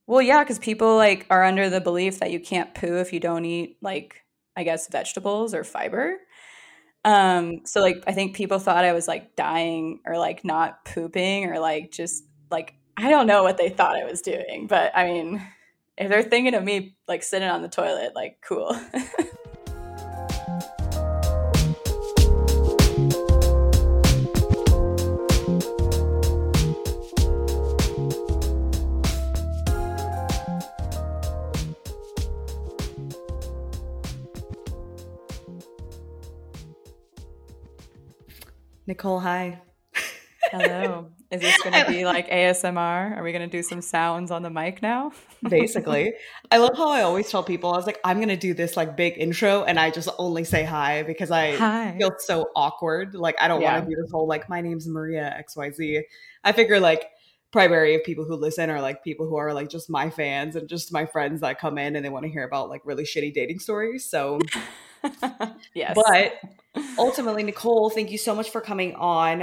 Well, yeah, because people like are under the belief that you can't poo if you don't eat like I guess vegetables or fiber. So like I think people thought I was like dying or like not pooping or like just like I don't know what they thought I was doing, but I mean, if they're thinking of me like sitting on the toilet, like cool. Nicole, hi. Hello. Is this going to be like ASMR? Are we going to do some sounds on the mic now? Basically, I love how I always tell people, I was like, I'm gonna do this like big intro and I just only say hi because I Hi. feel so awkward. Like, I don't want to Yeah. do this whole like, my name's Maria XYZ. I figure like primary of people who listen are like people who are like just my fans and just my friends that come in and they want to hear about like really shitty dating stories. So, Yes. but ultimately, Nicole, thank you so much for coming on.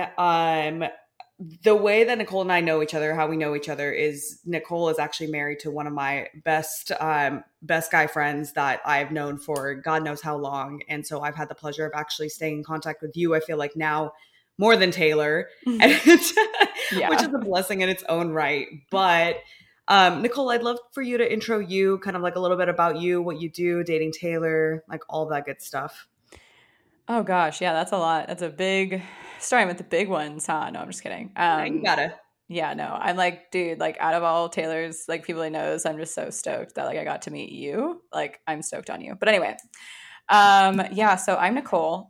The way that Nicole and I know each other, how we know each other, is Nicole is actually married to one of my best guy friends that I've known for God knows how long, and so I've had the pleasure of actually staying in contact with you. I feel like now more than Taylor, and which is Yeah. a blessing in its own right. But Nicole, I'd love for you to intro you, kind of like a little bit about you, what you do, dating Taylor, like all that good stuff. Oh gosh, yeah, that's a lot. That's a big starting with the big ones, huh? No, I'm just kidding. Yeah, you gotta. Yeah, no. I'm like, dude, like out of all Taylor's like people he knows, I'm just so stoked that like I got to meet you. Like I'm stoked on you. But anyway, yeah, so I'm Nicole.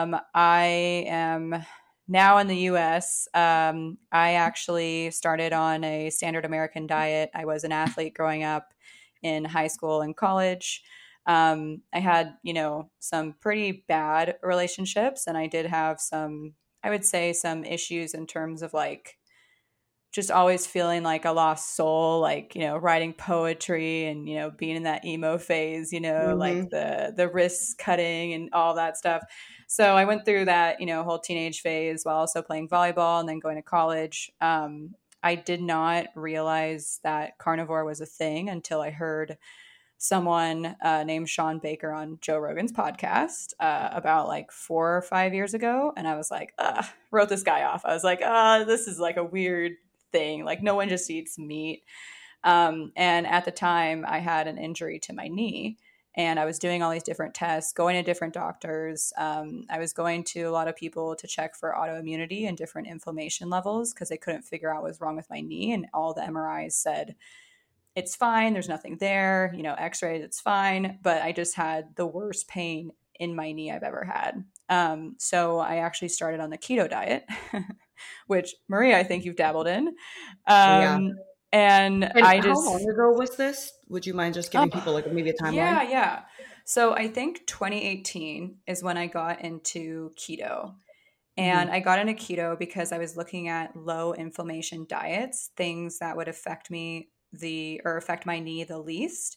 I am now in the US. I actually started on a standard American diet. I was an athlete growing up in high school and college. I had, some pretty bad relationships, and I did have some, I would say, some issues in terms of like just always feeling like a lost soul, like, writing poetry and, being in that emo phase, like Hmm. the wrist cutting and all that stuff. So I went through that, whole teenage phase while also playing volleyball and then going to college. I did not realize that carnivore was a thing until I heard someone named Sean Baker on Joe Rogan's podcast about like 4 or 5 years ago. And I was like, wrote this guy off. I was like, this is like a weird thing. Like, no one just eats meat. And at the time, I had an injury to my knee. And I was doing all these different tests, going to different doctors. I was going to a lot of people to check for autoimmunity and different inflammation levels because they couldn't figure out what was wrong with my knee. And all the MRIs said it's fine. There's nothing there. X-rays, it's fine. But I just had the worst pain in my knee I've ever had. So I actually started on the keto diet, which Maria, I think you've dabbled in. Yeah. Um, and And I how long just, ago was this? Would you mind just oh, giving people like maybe a yeah, timeline? yeah. So I think 2018 is when I got into keto. And Hmm. I got into keto because I was looking at low inflammation diets, things that would affect me or affect my knee the least.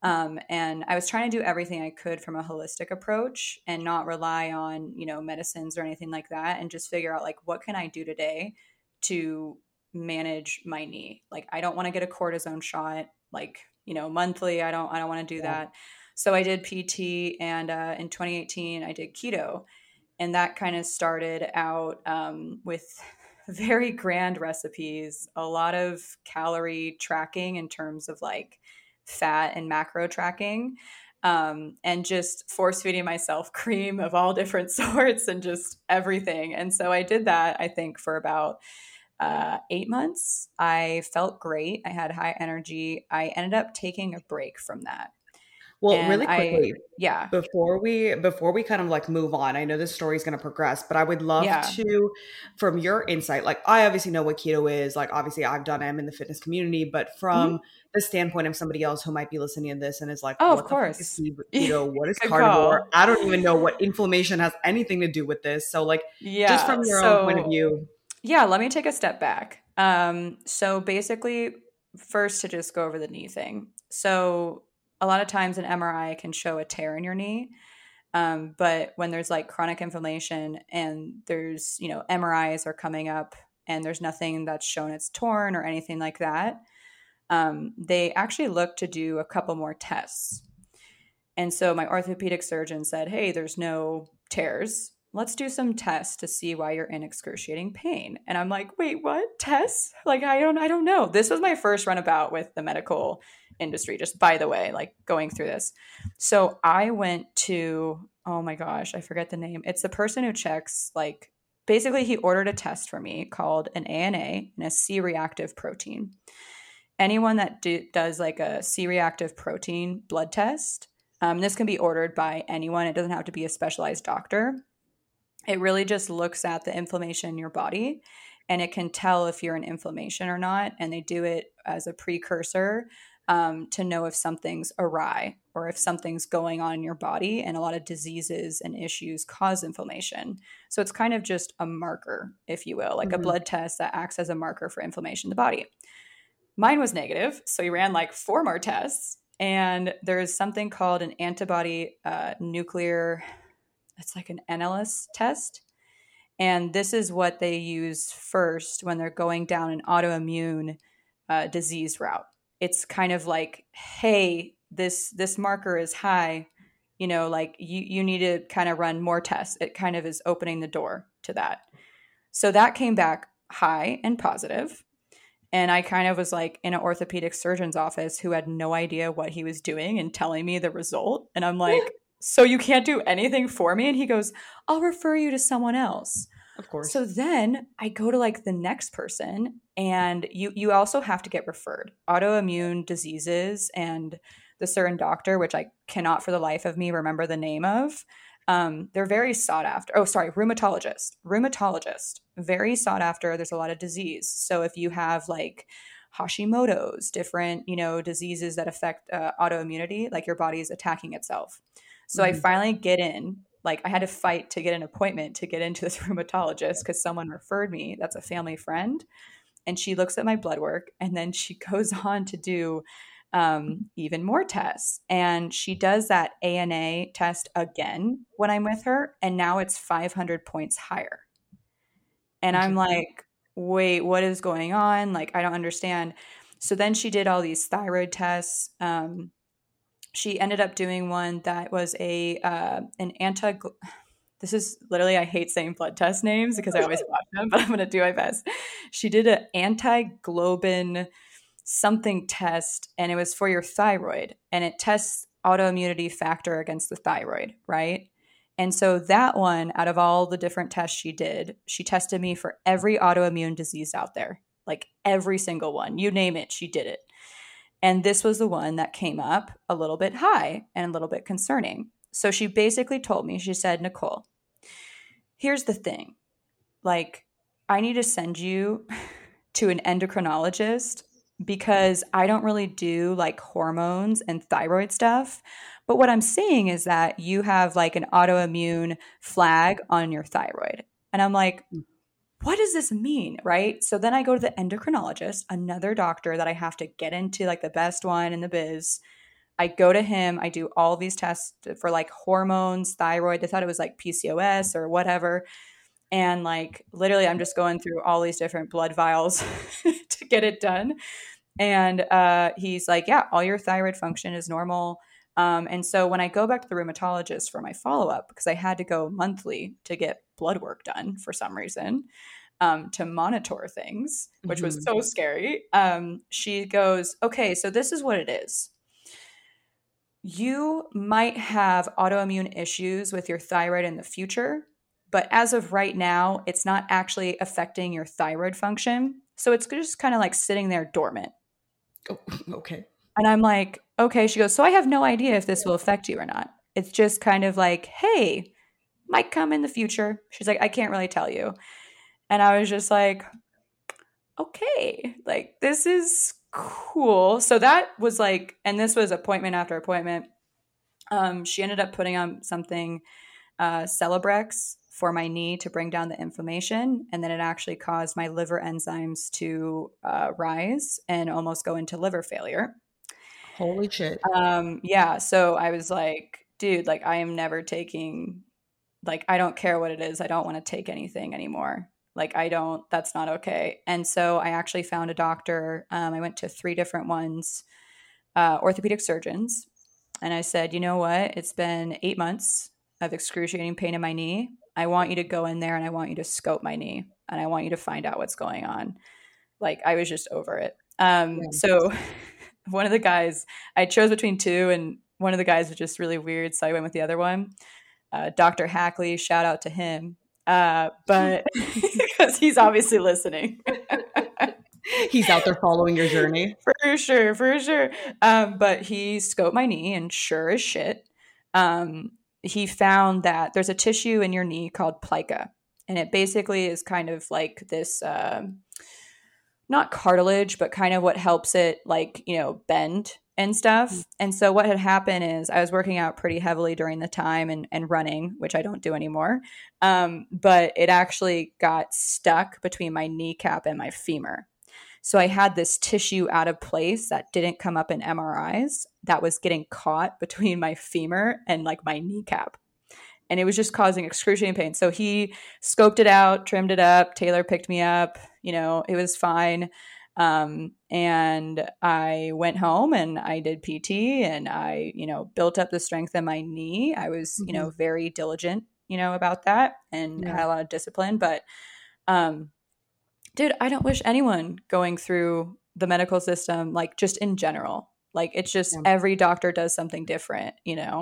And I was trying to do everything I could from a holistic approach and not rely on, medicines or anything like that, and just figure out like what can I do today to manage my knee. Like I don't want to get a cortisone shot like, monthly. I don't want to do Yeah. that. So I did PT, and in 2018 I did keto, and that kind of started out with very grand recipes, a lot of calorie tracking in terms of like fat and macro tracking, and just force feeding myself cream of all different sorts and just everything. And so I did that, I think, for about 8 months. I felt great. I had high energy. I ended up taking a break from that. Well, And really quickly, yeah, before we kind of like move on, I know this story is going to progress, but I would love yeah. to, from your insight, like I obviously know what keto is. Like obviously I've done I'm in the fitness community, but Mhm. from the standpoint of somebody else who might be listening to this and is like, Oh, of what the fuck is course. keto? What is Good carnivore? call. I don't even know what inflammation has anything to do with this. So like, just Yeah. from your own point of view. Yeah, let me take a step back. So basically, first to just go over the knee thing. So a lot of times an MRI can show a tear in your knee. But when there's like chronic inflammation and there's, MRIs are coming up and there's nothing that's shown it's torn or anything like that, they actually looked to do a couple more tests. And so my orthopedic surgeon said, hey, there's no tears. Let's do some tests to see why you're in excruciating pain. And I'm like, wait, what? Tests? Like, I don't know. This was my first runabout with the medical industry, just by the way, like going through this. So I went to, oh my gosh, I forget the name. It's the person who checks, like, basically he ordered a test for me called an ANA and a C-reactive protein. Anyone that does like a C-reactive protein blood test, this can be ordered by anyone. It doesn't have to be a specialized doctor. It really just looks at the inflammation in your body, and it can tell if you're in inflammation or not. And they do it as a precursor to know if something's awry or if something's going on in your body. And a lot of diseases and issues cause inflammation. So it's kind of just a marker, if you will, like a blood test that acts as a marker for inflammation in the body. Mine was negative. So he ran like 4 more tests. And there's something called an antibody nuclear, it's like an NLS test. And this is what they use first when they're going down an autoimmune disease route. It's kind of like, hey, this marker is high, you know, like you need to kind of run more tests. It kind of is opening the door to that. So that came back high and positive. And I kind of was like in an orthopedic surgeon's office who had no idea what he was doing and telling me the result. And I'm like, so you can't do anything for me? And he goes, I'll refer you to someone else. Of course. So then I go to like the next person, and you also have to get referred. Autoimmune diseases and the certain doctor, which I cannot for the life of me remember the name of, they're very sought after. Oh, sorry, rheumatologist, very sought after. There's a lot of disease. So if you have like Hashimoto's, different, you know, diseases that affect autoimmunity, like your body is attacking itself. So I finally get in, like I had to fight to get an appointment to get into this rheumatologist because someone referred me. That's a family friend. And she looks at my blood work, and then she goes on to do even more tests. And she does that ANA test again when I'm with her. And now it's 500 points higher. And I'm like, wait, what is going on? Like, I don't understand. So then she did all these thyroid tests. She ended up doing one that was an this is literally, I hate saying blood test names because I always watch them, but I'm going to do my best. She did an anti-globin something test, and it was for your thyroid, and it tests autoimmunity factor against the thyroid, right? And so that one, out of all the different tests she did, she tested me for every autoimmune disease out there, like every single one. You name it, she did it. And this was the one that came up a little bit high and a little bit concerning. So she basically told me, she said, Nicole, here's the thing. Like, I need to send you to an endocrinologist because I don't really do like hormones and thyroid stuff. But what I'm seeing is that you have like an autoimmune flag on your thyroid. And I'm like, what does this mean? Right. So then I go to the endocrinologist, another doctor that I have to get into, like the best one in the biz. I go to him. I do all these tests for like hormones, thyroid. They thought it was like PCOS or whatever. And like literally, I'm just going through all these different blood vials to get it done. And he's like, yeah, all your thyroid function is normal. And so when I go back to the rheumatologist for my follow-up, because I had to go monthly to get blood work done for some reason, to monitor things, which was so scary. She goes, okay, so this is what it is. You might have autoimmune issues with your thyroid in the future, but as of right now, it's not actually affecting your thyroid function. So it's just kind of like sitting there dormant. Oh, okay. And I'm like, okay. She goes, so I have no idea if this will affect you or not. It's just kind of like, hey, might come in the future. She's like, I can't really tell you. And I was just like, okay, like this is cool. So that was like, and this was appointment after appointment. She ended up putting on something, Celebrex, for my knee to bring down the inflammation. And then it actually caused my liver enzymes to rise and almost go into liver failure. Holy shit. Yeah. So I was like, dude, like I am never taking, like, I don't care what it is. I don't want to take anything anymore. Like, that's not okay. And so I actually found a doctor. I went to 3 different ones, orthopedic surgeons. And I said, you know what? It's been 8 months of excruciating pain in my knee. I want you to go in there and I want you to scope my knee and I want you to find out what's going on. Like, I was just over it. Yeah. So one of the guys, I chose between two, and one of the guys was just really weird. So I went with the other one, Dr. Hackley. Shout out to him. But because he's obviously listening. He's out there following your journey. For sure, for sure. But he scoped my knee, and sure as shit, he found that there's a tissue in your knee called plica. And it basically is kind of like this, not cartilage, but kind of what helps it, like, bend and stuff. And so what had happened is I was working out pretty heavily during the time and running, which I don't do anymore. But it actually got stuck between my kneecap and my femur. So I had this tissue out of place that didn't come up in MRIs that was getting caught between my femur and like my kneecap. And it was just causing excruciating pain. So he scoped it out, trimmed it up. Taylor picked me up. It was fine. And I went home and I did PT and I, built up the strength in my knee. I was, very diligent, about that and had a lot of discipline. But, dude, I don't wish anyone going through the medical system, like just in general, like it's just every doctor does something different,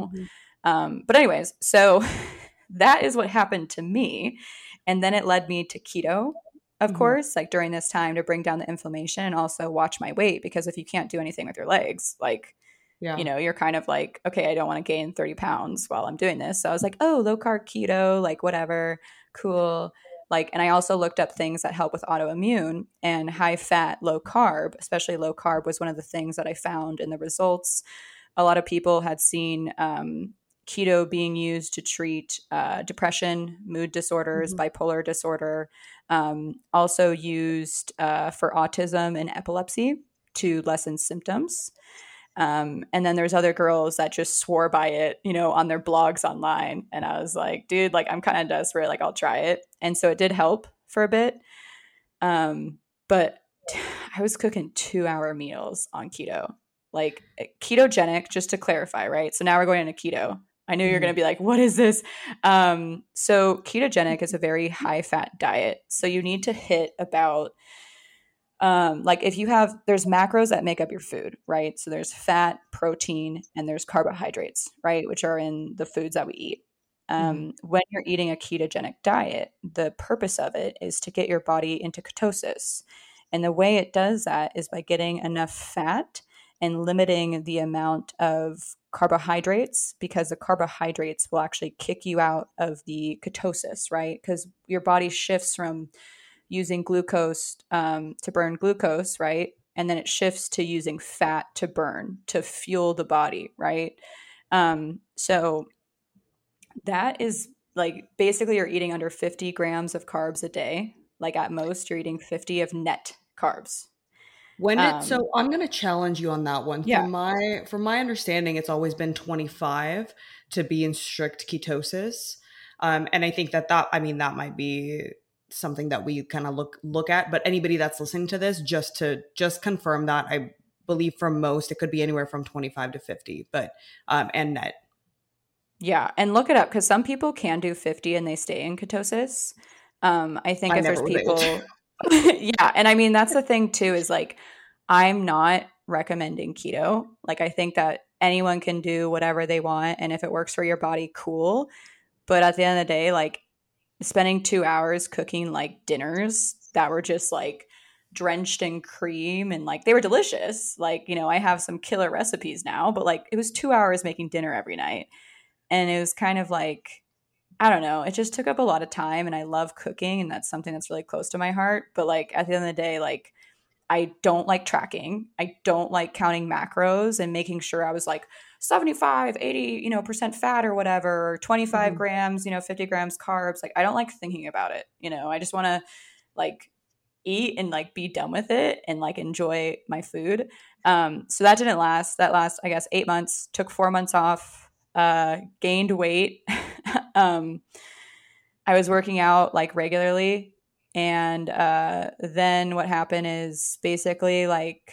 But anyways, so that is what happened to me. And then it led me to keto, of course, like during this time to bring down the inflammation and also watch my weight, because if you can't do anything with your legs, like, you're kind of like, okay, I don't want to gain 30 pounds while I'm doing this. So I was like, oh, low carb keto, like whatever, cool. Like, and I also looked up things that help with autoimmune, and high fat, low carb, especially low carb, was one of the things that I found in the results. A lot of people had seen keto being used to treat depression, mood disorders, bipolar disorder, also used for autism and epilepsy to lessen symptoms. And then there's other girls that just swore by it, on their blogs online. And I was like, dude, like, I'm kind of desperate. Like, I'll try it. And so it did help for a bit. But I was cooking 2-hour meals on keto, like ketogenic, just to clarify, right? So now we're going into keto. I know you're going to be like, what is this? So ketogenic is a very high fat diet. So you need to hit about, like if there's macros that make up your food, right? So there's fat, protein, and there's carbohydrates, right? Which are in the foods that we eat. When you're eating a ketogenic diet, the purpose of it is to get your body into ketosis. And the way it does that is by getting enough fat and limiting the amount of carbohydrates, because the carbohydrates will actually kick you out of the ketosis, right? Because your body shifts from using glucose to burn glucose, right? And then it shifts to using fat to burn, to fuel the body, right? So that is like, basically you're eating under 50 grams of carbs a day. Like at most you're eating 50 of net carbs. So I'm going to challenge you on that one. Yeah. From my understanding, it's always been 25 to be in strict ketosis. And I think that might be something that we kind of look at, but anybody that's listening to this, just confirm that. I believe for most, it could be anywhere from 25 to 50, but, and net. Yeah. And look it up, because some people can do 50 and they stay in ketosis. I think if there's people, yeah. And I mean, that's the thing too, is like, I'm not recommending keto. Like, I think that anyone can do whatever they want. And if it works for your body, cool. But at the end of the day, like, spending 2 hours cooking like dinners that were just like drenched in cream and like they were delicious. Like, I have some killer recipes now, but like it was 2 hours making dinner every night. And it was kind of like, I don't know, it just took up a lot of time, and I love cooking and that's something that's really close to my heart. But like at the end of the day, like, I don't like tracking. I don't like counting macros and making sure I was like 75, 80, percent fat or whatever, or 25 grams, 50 grams carbs. Like, I don't like thinking about it. I just want to like eat and like be done with it and like enjoy my food. So that didn't last. That last, I guess, 8 months, took 4 months off, gained weight. I was working out like regularly. And then what happened is basically like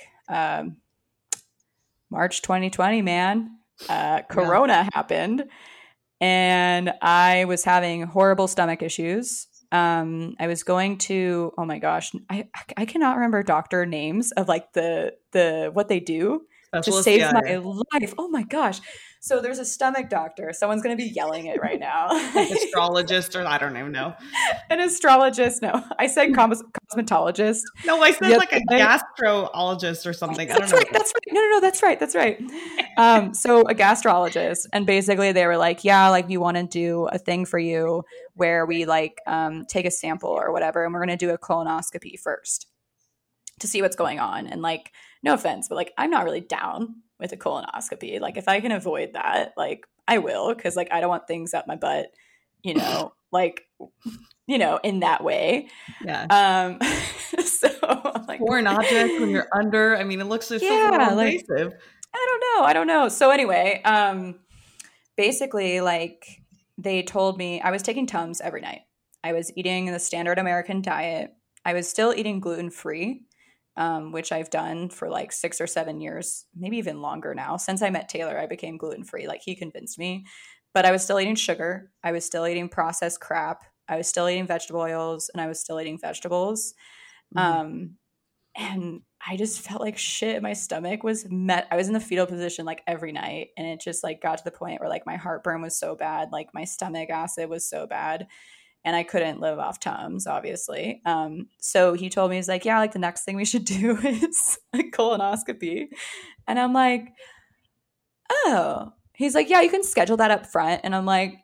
March 2020, man, Corona happened, and I was having horrible stomach issues. I was going to, oh my gosh, I cannot remember doctor names of like the what they do to Specialist, save my life. Oh my gosh. So there's a stomach doctor. Someone's going to be yelling it right now. Like astrologist, or I don't even know. An astrologist. No, I said cosmetologist. No, I said like a gastrologist or something. I don't know. Right. That's right. No. That's right. That's right. So a gastrologist, and basically they were like, yeah, like we want to do a thing for you where we like take a sample or whatever, and we're going to do a colonoscopy first to see what's going on. And like, no offense, but like, I'm not really down with a colonoscopy. Like, if I can avoid that, like, I will, because like, I don't want things up my butt, you know, like, you know, in that way. Yeah. So like, foreign object when you're under. I mean, it looks so invasive. Like, I don't know. So anyway, basically, like, they told me I was taking Tums every night. I was eating the standard American diet. I was still eating gluten-free, which I've done for like 6 or 7 years, maybe even longer now. Since I met Taylor, I became gluten-free. Like, he convinced me. But I was still eating sugar. I was still eating processed crap. I was still eating vegetable oils, and I was still eating vegetables. And I just felt like shit. My stomach was I was in the fetal position like every night. And it just like got to the point where like my heartburn was so bad. Like my stomach acid was so bad. And I couldn't live off Tums, obviously. So he told me, he's like, yeah, like the next thing we should do is a colonoscopy. And I'm oh, he's like, yeah, you can schedule that up front. And I'm like,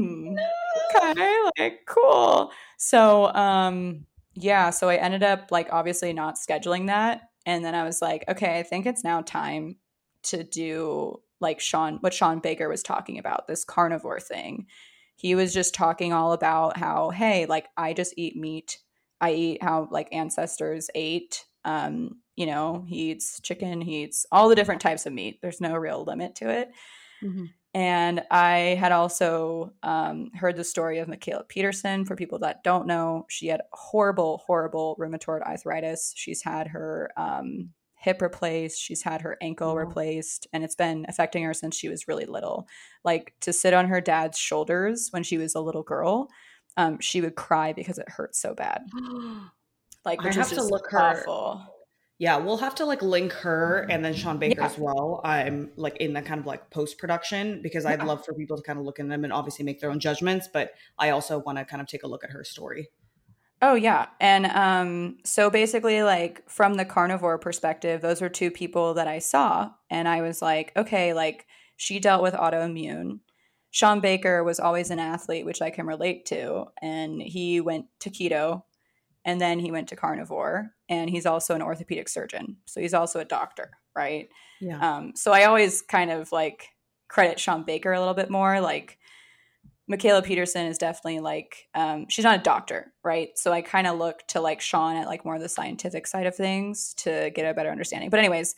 okay, like cool. So, yeah, so I ended up like obviously not scheduling that. And then I was like, okay, I think it's now time to do like what Sean Baker was talking about, this carnivore thing. He was just talking all about how, hey, like I just eat meat. I eat how like ancestors ate. You know, he eats chicken, he eats all the different types of meat. There's no real limit to it. Mm-hmm. And I had also heard the story of Mikhaila Peterson. For people that don't know, she had horrible, horrible rheumatoid arthritis. She's had her hip replaced. She's had her ankle replaced. And it's been affecting her since she was really little. Like, to sit on her dad's shoulders when she was a little girl, she would cry because it hurt so bad. Like, which is just awful. Yeah, we'll have to like link her and then Sean Baker as well. I'm like in that kind of like post-production, because I'd love for people to kind of look in them and obviously make their own judgments. But I also want to kind of take a look at her story. Oh, yeah. And so basically, like, from the carnivore perspective, those were two people that I saw. And I was like, okay, like, she dealt with autoimmune. Sean Baker was always an athlete, which I can relate to. And he went to keto. And then he went to carnivore, and he's also an orthopedic surgeon. So he's also a doctor, right? Yeah. So I always kind of like credit Sean Baker a little bit more. Like, Mikhaila Peterson is definitely like, she's not a doctor, right? So I kind of look to like Sean at like more of the scientific side of things to get a better understanding. But anyways,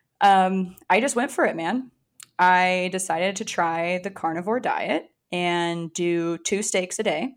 I just went for it, man. I decided to try the carnivore diet and do 2 steaks a day.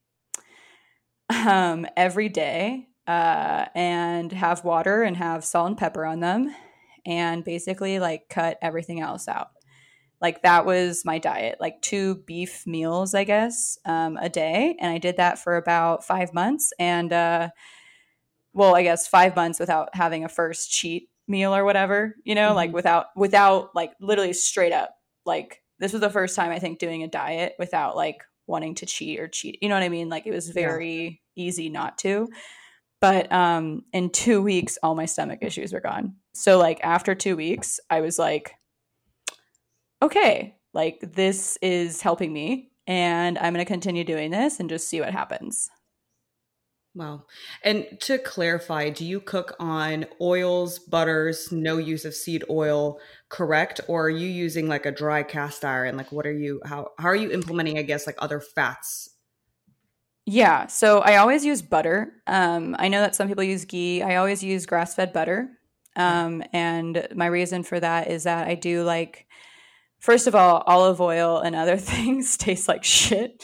Every day, and have water and have salt and pepper on them, and basically like cut everything else out. Like, that was my diet, like 2 beef meals, I guess, a day. And I did that for about 5 months. And, well, I guess 5 months without having a first cheat meal or whatever, you know, like without like literally straight up, like this was the first time I think doing a diet without like wanting to cheat, you know what I mean? Like, it was very easy not to. But in 2 weeks, all my stomach issues were gone. So like after 2 weeks, I was like, okay, like this is helping me, and I'm going to continue doing this and just see what happens. Wow. And to clarify, do you cook on oils, butters, no use of seed oil, correct? Or are you using like a dry cast iron? Like, what are you, how are you implementing, I guess, like other fats? Yeah. So I always use butter. I know that some people use ghee. I always use grass-fed butter. And my reason for that is that I do like, first of all, olive oil and other things taste like shit.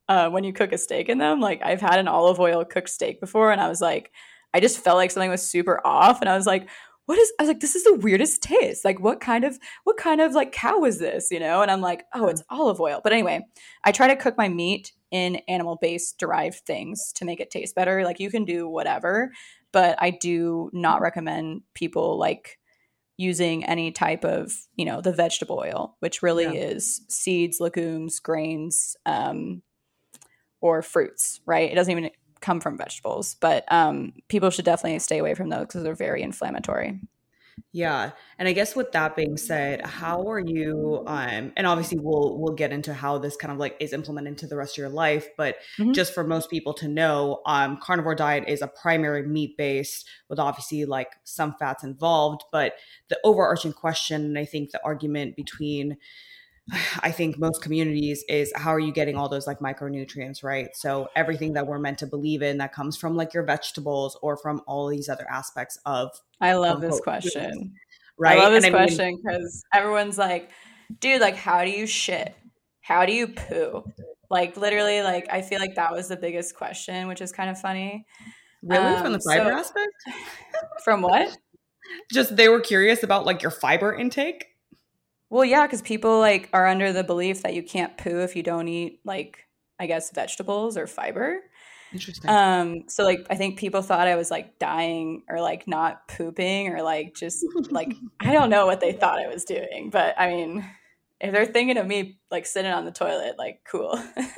when you cook a steak in them. Like I've had an olive oil cooked steak before, and I was like, I just felt like something was super off, and I was like, I was like, this is the weirdest taste. Like what kind of like cow is this, you know? And I'm like, oh, it's olive oil. But anyway, I try to cook my meat in animal-based derived things to make it taste better. Like you can do whatever, but I do not recommend people like using any type of, you know, the vegetable oil, which really is seeds, legumes, grains, or fruits, right? It doesn't even come from vegetables, but people should definitely stay away from those because they're very inflammatory. Yeah. And I guess with that being said, how are you and obviously we'll get into how this kind of like is implemented into the rest of your life, but Mm-hmm. just for most people to know, carnivore diet is a primary meat based with obviously like some fats involved, but the overarching question, and I think the argument between I think most communities is how are you getting all those like micronutrients, right? So everything that we're meant to believe in that comes from like your vegetables or from all these other aspects of I quote love this unquote food, question. I right? love And this I mean, question because everyone's like, dude, like, how do you shit? How do you poo? Like, literally, like, I feel like that was the biggest question, which is kind of funny. really from the fiber So, aspect, from what? just they were curious about like your fiber intake. Well, yeah, because people like are under the belief that you can't poo if you don't eat like, I guess, vegetables or fiber. Interesting. So like I think people thought I was like dying or like not pooping or like just like I don't know what they thought I was doing, but I mean, if they're thinking of me like sitting on the toilet, like cool.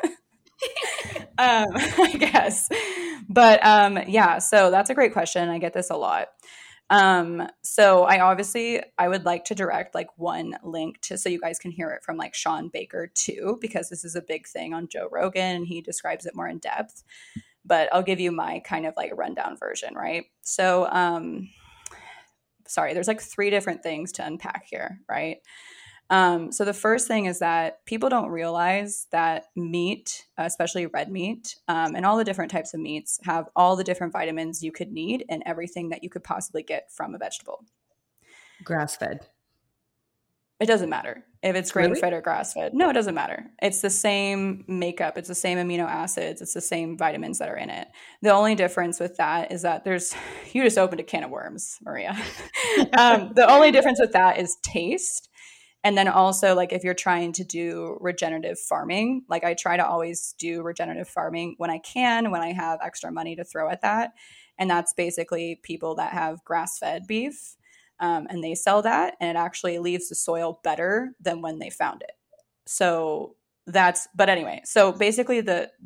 I guess. But yeah, so that's a great question. I get this a lot. So I would like to direct like one link to so you guys can hear it from like Sean Baker too, because this is a big thing on Joe Rogan and he describes it more in depth. But I'll give you my kind of like rundown version, right? So sorry, there's like three different things to unpack here, right? So the first thing is that people don't realize that meat, especially red meat, and all the different types of meats have all the different vitamins you could need and everything that you could possibly get from a vegetable. Grass fed. It doesn't matter if it's grain Really? fed or grass fed. No, it doesn't matter. It's the same makeup. It's the same amino acids. It's the same vitamins that are in it. The only difference with that is that you just opened a can of worms, Maria. The only difference with that is taste. And then also, like, if you're trying to do regenerative farming, like, I try to always do regenerative farming when I can, when I have extra money to throw at that. And that's basically people that have grass fed beef and they sell that, and it actually leaves the soil better than when they found it. So but anyway, so basically,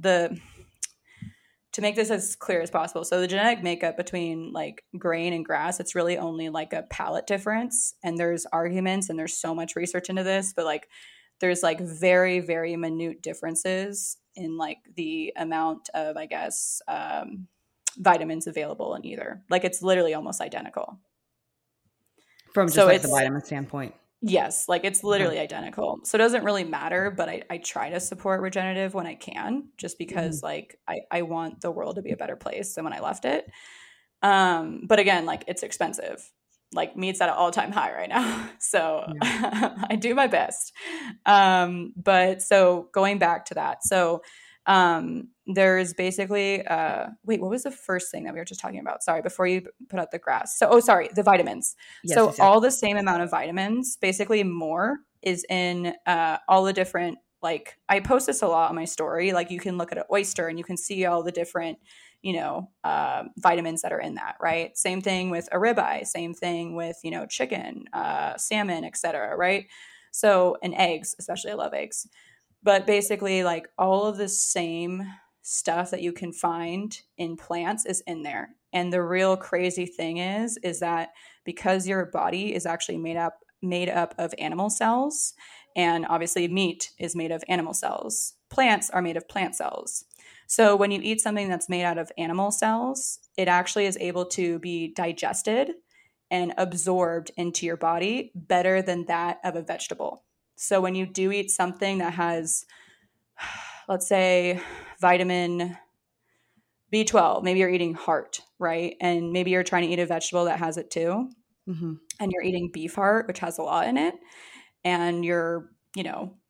to make this as clear as possible. So the genetic makeup between like grain and grass, it's really only like a palette difference. And there's arguments and there's so much research into this, but like there's like very, very minute differences in like the amount of, I guess, vitamins available in either. Like it's literally almost identical. From just So like the it's, vitamin standpoint. yes, like it's literally identical. So it doesn't really matter, but I try to support regenerative when I can, just because like I want the world to be a better place than when I left it. But again, like it's expensive. Like meat's at an all-time high right now. So I do my best. But so going back to that. So there's basically wait, what was the first thing that we were just talking about? Sorry, before you put out the grass. So sorry, the vitamins. Yes. All the same amount of vitamins, basically more is in all the different, like I post this a lot on my story. Like you can look at an oyster and you can see all the different, you know, vitamins that are in that, right? Same thing with a ribeye, same thing with, you know, chicken, salmon, etc. Right? So, and eggs, especially I love eggs. But basically, like all of the same stuff that you can find in plants is in there. And the real crazy thing is that because your body is actually made up of animal cells, and obviously meat is made of animal cells. Plants are made of plant cells. So when you eat something that's made out of animal cells, it actually is able to be digested and absorbed into your body better than that of a vegetable. So when you do eat something that has, let's say, vitamin B12, maybe you're eating heart, right? And maybe you're trying to eat a vegetable that has it too. And you're eating beef heart, which has a lot in it. And you're, you know,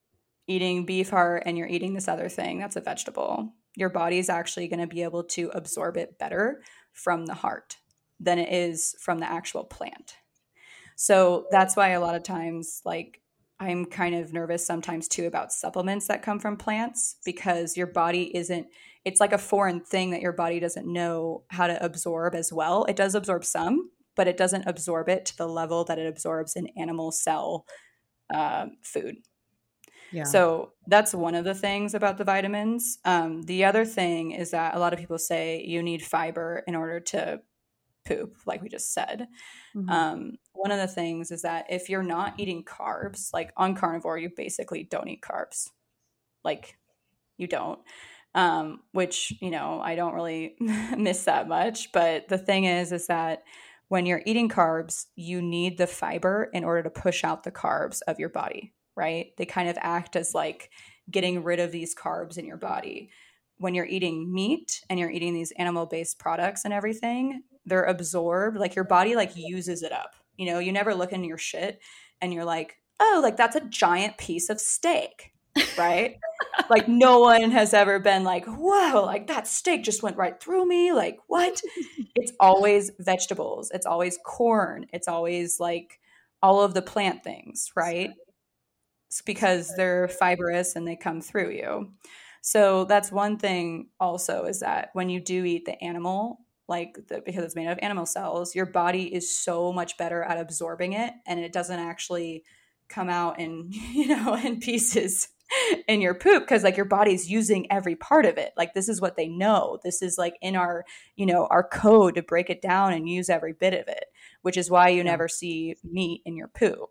eating beef heart and you're eating this other thing that's a vegetable, your body's actually going to be able to absorb it better from the heart than it is from the actual plant. So that's why a lot of times, like, I'm kind of nervous sometimes too about supplements that come from plants, because your body isn't, it's like a foreign thing that your body doesn't know how to absorb as well. It does absorb some, but it doesn't absorb it to the level that it absorbs in animal cell food. Yeah. So that's one of the things about the vitamins. The other thing is that a lot of people say you need fiber in order to poop, like we just said. One of the things is that if you're not eating carbs, like on carnivore, you basically don't eat carbs. Like you don't, which, you know, I don't really miss that much. But the thing is that when you're eating carbs, you need the fiber in order to push out the carbs of your body, right? They kind of act as like getting rid of these carbs in your body. When you're eating meat and you're eating these animal-based products and everything, they're absorbed, like your body like uses it up. You know, you never look into your shit and you're like, oh, like that's a giant piece of steak, right? Like no one has ever been like, whoa, like that steak just went right through me. Like what? It's always vegetables. It's always corn. It's always like all of the plant things, right? It's because they're fibrous and they come through you. So that's one thing also, is that when you do eat the animal, because it's made out of animal cells, your body is so much better at absorbing it, and it doesn't actually come out in, you know, in pieces in your poop, because like your body's using every part of it. Like this is what they know. This is like in our, you know, our code to break it down and use every bit of it, which is why you never see meat in your poo.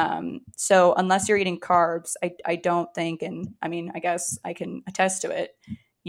So unless you're eating carbs, I don't think, and I mean, I guess I can attest to it,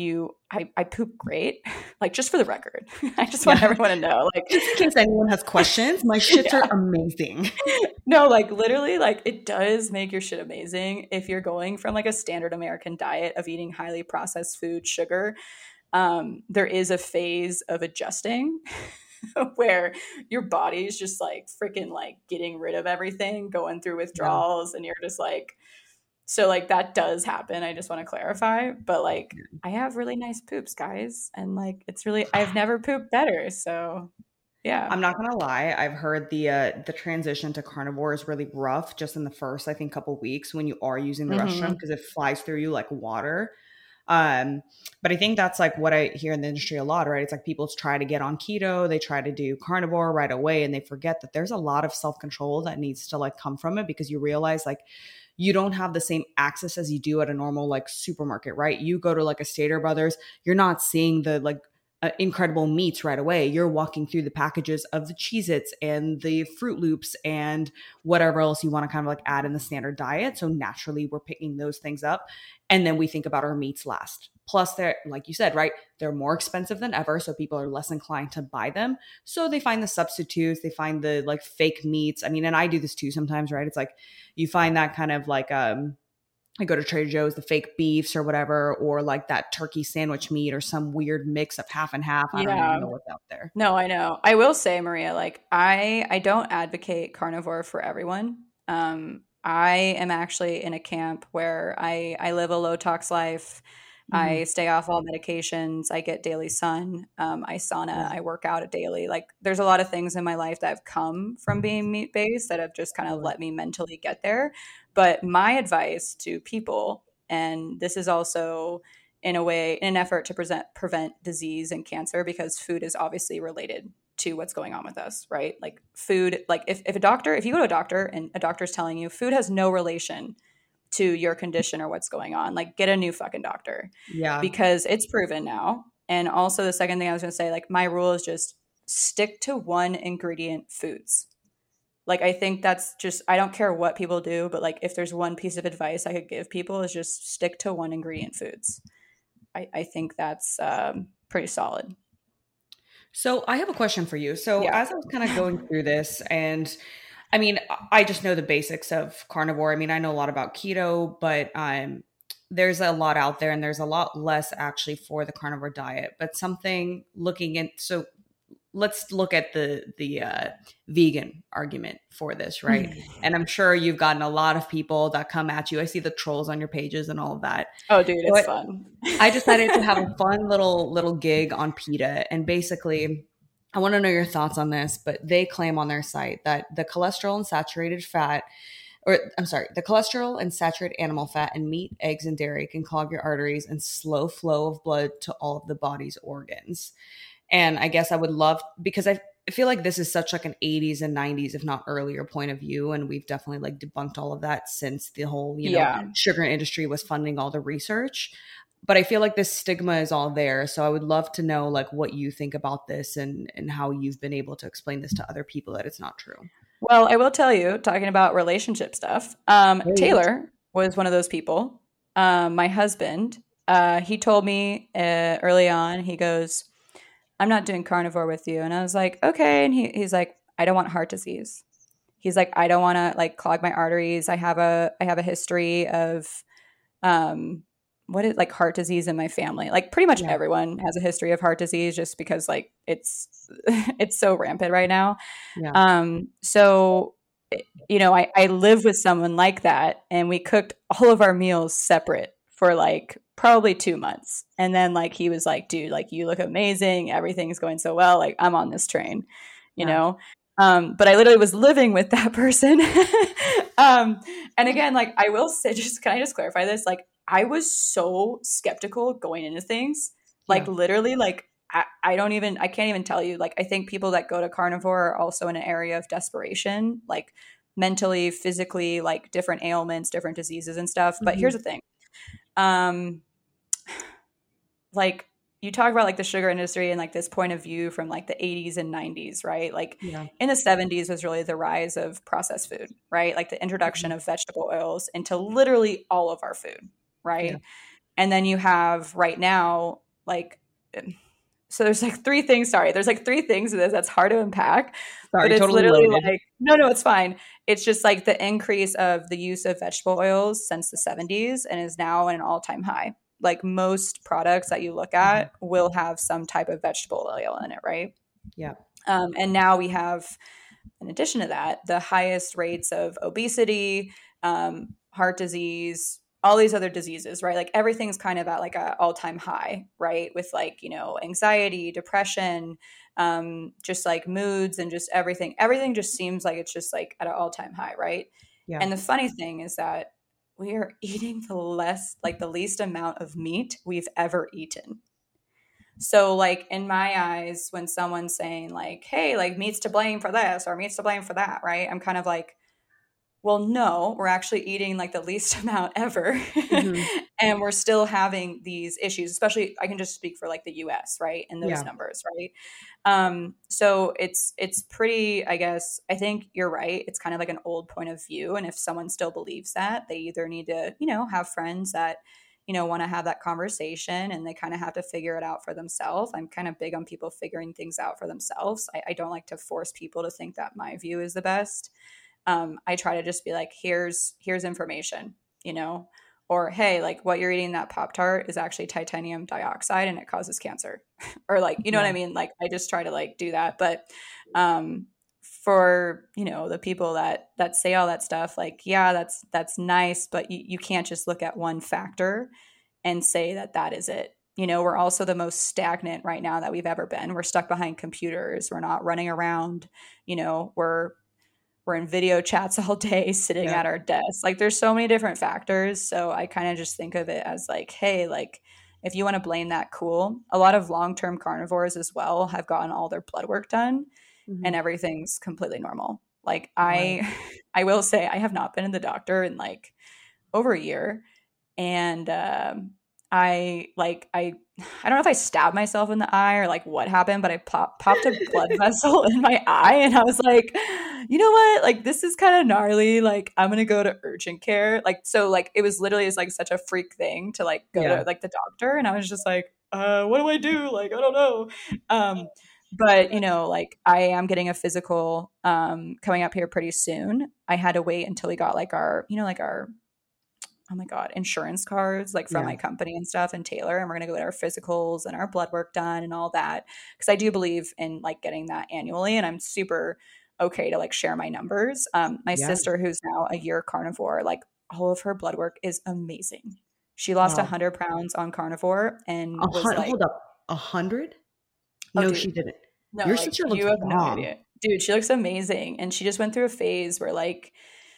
I poop great. Like just for the record, I just want everyone to know, like just in case anyone has questions, my shits are amazing. No, like literally, like it does make your shit amazing if you're going from like a standard American diet of eating highly processed food, sugar. There is a phase of adjusting where your body's just like freaking like getting rid of everything, going through withdrawals, and you're just like, so like that does happen. I just want to clarify, but like I have really nice poops, guys, and like it's really, I've never pooped better. So yeah, I'm not gonna lie. I've heard the transition to carnivore is really rough, just in the first, I think, couple weeks when you are using the restroom, because it flies through you like water. But I think that's like what I hear in the industry a lot, right? It's like people try to get on keto, they try to do carnivore right away, and they forget that there's a lot of self-control that needs to like come from it, because you realize like you don't have the same access as you do at a normal like supermarket, right? You go to like a Stater Brothers, you're not seeing the like incredible meats right away. You're walking through the packages of the Cheez-Its and the Fruit Loops and whatever else you want to kind of like add in the standard diet. So naturally we're picking those things up. And then we think about our meats last. Plus they're, like you said, right, they're more expensive than ever. So people are less inclined to buy them. So they find the substitutes, they find the like fake meats. I mean, and I do this too sometimes, right? It's like you find that kind of like, I go to Trader Joe's, the fake beefs or whatever, or like that turkey sandwich meat or some weird mix of half and half. I don't even know what's out there. No, I know. I will say, Maria, like I don't advocate carnivore for everyone. I am actually in a camp where I live a low tox life. I stay off all medications. I get daily sun. I sauna. I work out daily. Like there's a lot of things in my life that have come from being meat based that have just kind of let me mentally get there. But my advice to people, and this is also in a way, in an effort to prevent disease and cancer, because food is obviously related to what's going on with us, right? Like food, like if you go to a doctor and a doctor's telling you food has no relation to your condition or what's going on, like get a new fucking doctor. Yeah. Because it's proven now. And also the second thing I was going to say, like my rule is just stick to one ingredient foods. Like I think that's just, I don't care what people do, but like if there's one piece of advice I could give people is just stick to one ingredient foods. I think that's pretty solid. So I have a question for you. So as I was kind of going through this, and I mean, I just know the basics of carnivore. I mean, I know a lot about keto, but there's a lot out there, and there's a lot less actually for the carnivore diet. But something looking in, so let's look at the vegan argument for this, right? And I'm sure you've gotten a lot of people that come at you. I see the trolls on your pages and all of that. Oh, dude, it's But fun. I decided to have a fun little gig on PETA, and basically, I want to know your thoughts on this. But they claim on their site that the cholesterol and saturated fat, or I'm sorry, the cholesterol and saturated animal fat in meat, eggs, and dairy can clog your arteries and slow flow of blood to all of the body's organs. And I guess I would love, because I feel like this is such like an 80s and 90s, if not earlier, point of view. And we've definitely like debunked all of that since the whole, Yeah. sugar industry was funding all the research. But I feel like this stigma is all there. So I would love to know like what you think about this and how you've been able to explain this to other people that it's not true. Well, I will tell you, talking about relationship stuff, Taylor was one of those people. My husband, he told me early on, he goes, I'm not doing carnivore with you. And I was like, okay. And he's like, I don't want heart disease. He's like, I don't want to like clog my arteries. I have a history of like heart disease in my family. Like pretty much everyone has a history of heart disease just because like it's it's so rampant right now. So I live with someone like that, and we cooked all of our meals separate for like probably 2 months. And then like he was like, dude, like you look amazing, everything's going so well, like I'm on this train, you know. But I literally was living with that person. And again, like I will say, can I just clarify this? Like I was so skeptical going into things. Like literally, like I can't even tell you. Like I think people that go to carnivore are also in an area of desperation, like mentally, physically, like different ailments, different diseases and stuff. But here's the thing. Like you talk about like the sugar industry and like this point of view from like the 80s and 90s, right? Like in the 70s was really the rise of processed food, right? Like the introduction of vegetable oils into literally all of our food, right? And then you have right now, like, so there's like three things. Sorry, there's like three things to this that's hard to unpack. Sorry, but it's totally literally loaded. like, no, it's fine. It's just like the increase of the use of vegetable oils since the 70s and is now at an all-time high. Like most products that you look at will have some type of vegetable oil in it, right? Yeah. And now we have, in addition to that, the highest rates of obesity, heart disease, all these other diseases, right? Like everything's kind of at like an all-time high, right? With like, anxiety, depression, just like moods and just everything. Everything just seems like it's just like at an all-time high, right? Yeah. And the funny thing is that we are eating the least amount of meat we've ever eaten. So like in my eyes, when someone's saying like, hey, like meat's to blame for this or meat's to blame for that, right? I'm kind of like, well, no, we're actually eating like the least amount ever. And we're still having these issues, especially I can just speak for like the US, right? And those numbers, right? So it's pretty, I guess, I think you're right. It's kind of like an old point of view. And if someone still believes that, they either need to, have friends that, want to have that conversation and they kind of have to figure it out for themselves. I'm kind of big on people figuring things out for themselves. I don't like to force people to think that my view is the best. I try to just be like, here's information, or hey, like what you're eating, that Pop-Tart is actually titanium dioxide and it causes cancer or like, what I mean? Like I just try to like do that. But for, the people that say all that stuff, like, yeah, that's nice, but you can't just look at one factor and say that is it. We're also the most stagnant right now that we've ever been. We're stuck behind computers. We're not running around, we're in video chats all day sitting at our desk. Like there's so many different factors. So I kind of just think of it as like, hey, like if you want to blame that, cool. A lot of long-term carnivores as well have gotten all their blood work done and everything's completely normal. Like I will say I have not been in the doctor in like over a year. And I don't know if I stabbed myself in the eye or like what happened, but I popped a blood vessel in my eye and I was like, you know what? Like this is kind of gnarly. Like I'm going to go to urgent care. Like, so like it was literally like such a freak thing to like go to like the doctor. And I was just like, what do I do? Like, I don't know. But like I am getting a physical coming up here pretty soon. I had to wait until we got like our, oh my God, insurance cards like from Yeah. my company and stuff and Taylor. And we're going to go get our physicals and our blood work done and all that. Cause I do believe in like getting that annually. And I'm super okay to like share my numbers. My Yeah. sister, who's now a year carnivore, like all of her blood work is amazing. She lost Wow. 100 pounds on carnivore and was like, Hold up. 100? oh, No, she dude, didn't. no, Your like sister looks you have no bomb. idea. Dude, she looks amazing. And she just went through a phase where like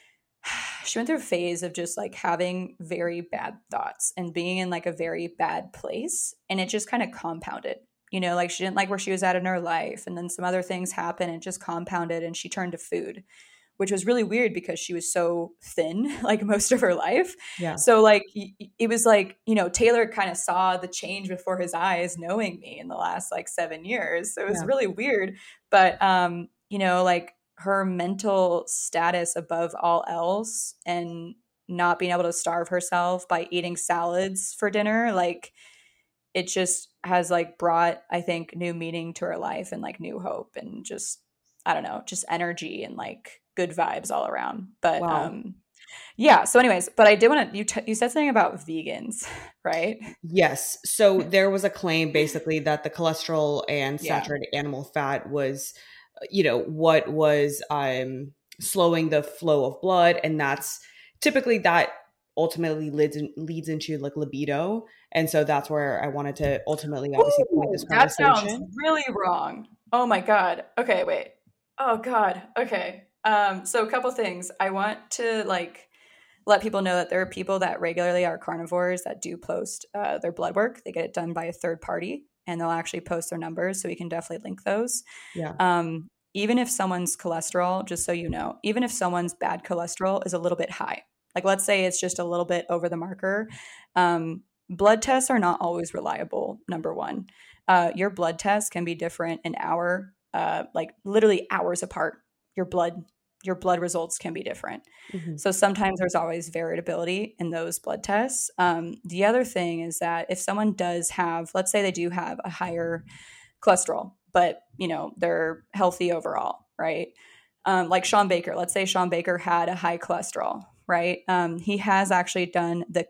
she went through a phase of just like having very bad thoughts and being in like a very bad place. And it just kind of compounded, you know, like she didn't like where she was at in her life. And then some other things happened and it just compounded and she turned to food, which was really weird because she was so thin like most of her life. Yeah. So like it was like, you know, Taylor kind of saw the change before his eyes knowing me in the last like 7 years. So it was Yeah. really weird. But you know, like her mental status above all else and not being able to starve herself by eating salads for dinner, like it just has like brought, I think, new meaning to her life and like new hope and just, I don't know, just energy and like good vibes all around. But Wow. yeah. So, anyways, but I did want to. You said something about vegans, right? Yes. So there was a claim basically that the cholesterol and Yeah. saturated animal fat was, what was slowing the flow of blood, and that's typically that ultimately leads into like libido, and so that's where I wanted to ultimately obviously point this Ooh, that sounds conversation. really wrong. Oh my God. Okay, wait. Oh God. Okay. So a couple things. I want to like let people know that there are people that regularly are carnivores that do post their blood work. They get it done by a third party and they'll actually post their numbers. So we can definitely link those. Yeah. Even if someone's cholesterol, just so you know, even if someone's bad cholesterol is a little bit high, like let's say it's just a little bit over the marker, blood tests are not always reliable, number one. Your blood test can be different an hour, like literally hours apart. Your blood your blood results can be different. Hmm. So sometimes there's always variability in those blood tests. The other thing is that if someone does have, let's say they do have a higher cholesterol, but you know they're healthy overall, right? Like Sean Baker. Let's say Sean Baker had a high cholesterol, right? He has actually done the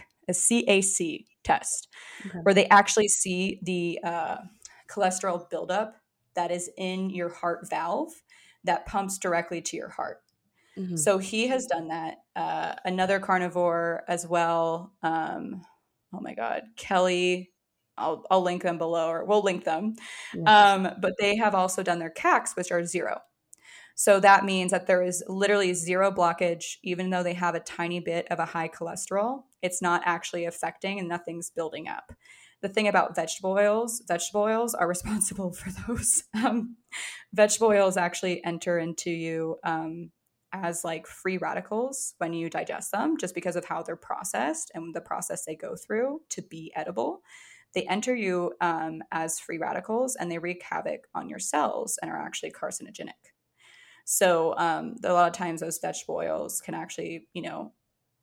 CAC test, Okay. where they actually see the cholesterol buildup that is in your heart valve that pumps directly to your heart. Hmm. So he has done that. Another carnivore as well. Oh my God, Kelly. I'll link them below, or we'll link them. Yeah, for sure. But they have also done their CACs, which are zero. So that means that there is literally zero blockage, even though they have a tiny bit of a high cholesterol. It's not actually affecting and nothing's building up. The thing about vegetable oils are responsible for those. Vegetable oils actually enter into you as like free radicals when you digest them, just because of how they're processed and the process they go through to be edible. They enter you as free radicals and they wreak havoc on your cells and are actually carcinogenic. So a lot of times those vegetable oils can actually, you know,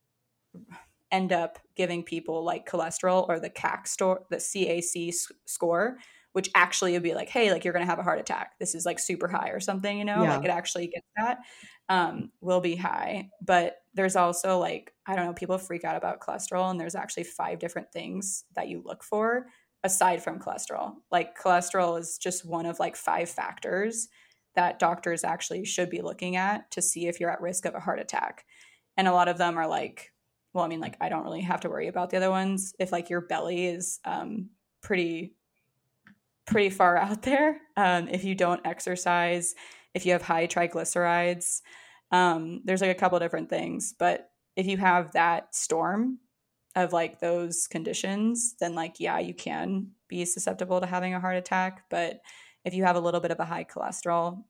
end up giving people like cholesterol or the CAC score, which actually would be like, hey, like you're going to have a heart attack. This is like super high or something, you know, like Yeah. it actually gets that, will be high. But there's also like, I don't know, people freak out about cholesterol and there's actually 5 different things that you look for aside from cholesterol. Like cholesterol is just one of like 5 factors that doctors actually should be looking at to see if you're at risk of a heart attack. And a lot of them are like, well, I mean, like I don't really have to worry about the other ones. If like your belly is pretty pretty far out there, if you don't exercise, if you have high triglycerides, there's like a couple different things. But if you have that storm of like those conditions, then like yeah, you can be susceptible to having a heart attack. But if you have a little bit of a high cholesterol,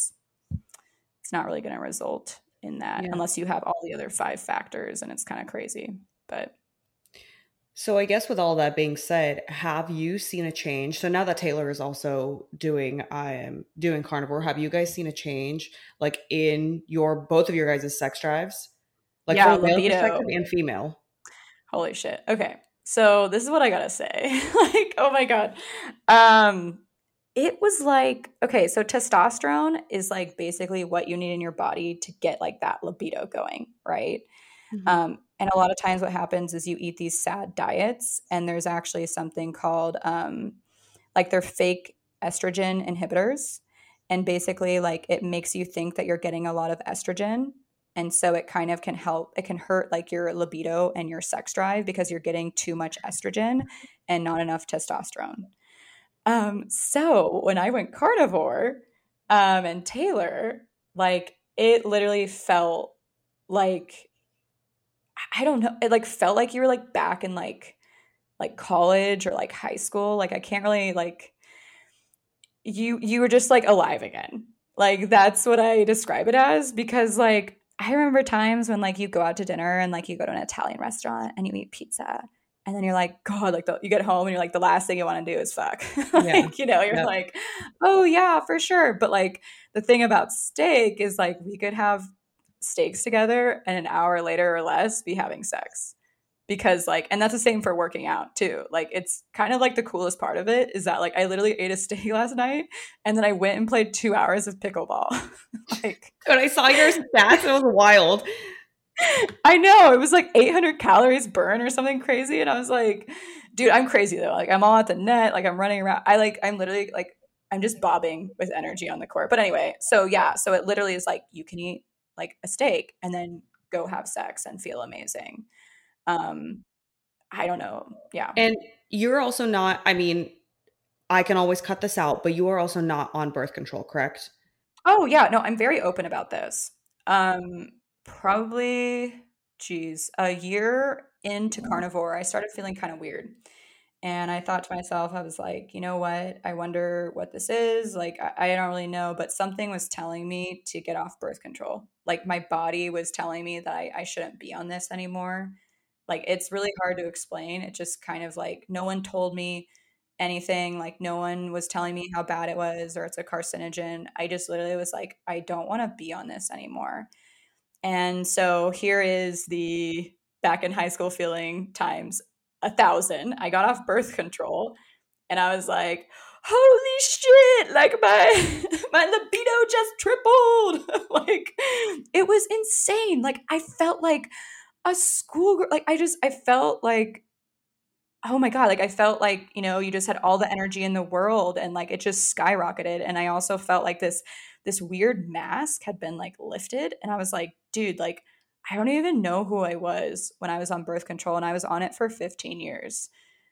it's not really going to result in that Yeah. unless you have all the other 5 factors, and it's kind of crazy. But So I guess with all that being said, have you seen a change? So now that Taylor is also doing carnivore, have you guys seen a change like in your both of your guys' sex drives? Like from yeah, a male libido. perspective and female. Holy shit. Okay. So this is what I gotta say. Like, oh my God. Um, it was like, okay, so testosterone is like basically what you need in your body to get like that libido going, right? Mm-hmm. And a lot of times what happens is you eat these sad diets, and there's actually something called like they're fake estrogen inhibitors. And basically, like it makes you think that you're getting a lot of estrogen. And so it kind of can help, it can hurt like your libido and your sex drive because you're getting too much estrogen and not enough testosterone. So when I went carnivore, and Taylor, like it literally felt like, I don't know, it like felt like you were like back in like college or like high school. Like I can't really like, you were just like alive again. Like that's what I describe it as, because like I remember times when like you go out to dinner and like you go to an Italian restaurant and you eat pizza, and then you're like, God, like you get home and you're like, the last thing you want to do is fuck. Yeah. Like, you know, you're Yep. like, oh yeah, for sure. But like the thing about steak is like we could have steaks together and an hour later or less be having sex, because like, and that's the same for working out too. Like it's kind of like the coolest part of it is that like I literally ate a steak last night and then I went and played 2 hours of pickleball. Like When I saw your stats, it was wild. I know, it was like 800 calories burn or something crazy, and I was like, dude, I'm crazy though. Like I'm all at the net, like I'm running around. I'm literally like I'm just bobbing with energy on the court. But anyway, so yeah, so it literally is like you can eat like a steak and then go have sex and feel amazing. Um, I don't know. Yeah. And you're also not, I mean, I can always cut this out, but you are also not on birth control, correct? Oh yeah, no, I'm very open about this. Um, Probably, geez, a year into carnivore, I started feeling kind of weird. And I thought to myself, I was like, you know what? I wonder what this is. Like, I don't really know, but something was telling me to get off birth control. Like, my body was telling me that I shouldn't be on this anymore. Like, it's really hard to explain. It just kind of like no one told me anything. Like, no one was telling me how bad it was or it's a carcinogen. I just literally was like, I don't want to be on this anymore. And so here is the back in high school feeling times 1,000. I got off birth control and I was like, holy shit, like my my libido just tripled. Like it was insane. Like I felt like a schoolgirl. Like I felt like, oh my God, like I felt like, you know, you just had all the energy in the world and like it just skyrocketed. And I also felt like this weird mask had been like lifted. And I was like, dude, like I don't even know who I was when I was on birth control, and I was on it for 15 years.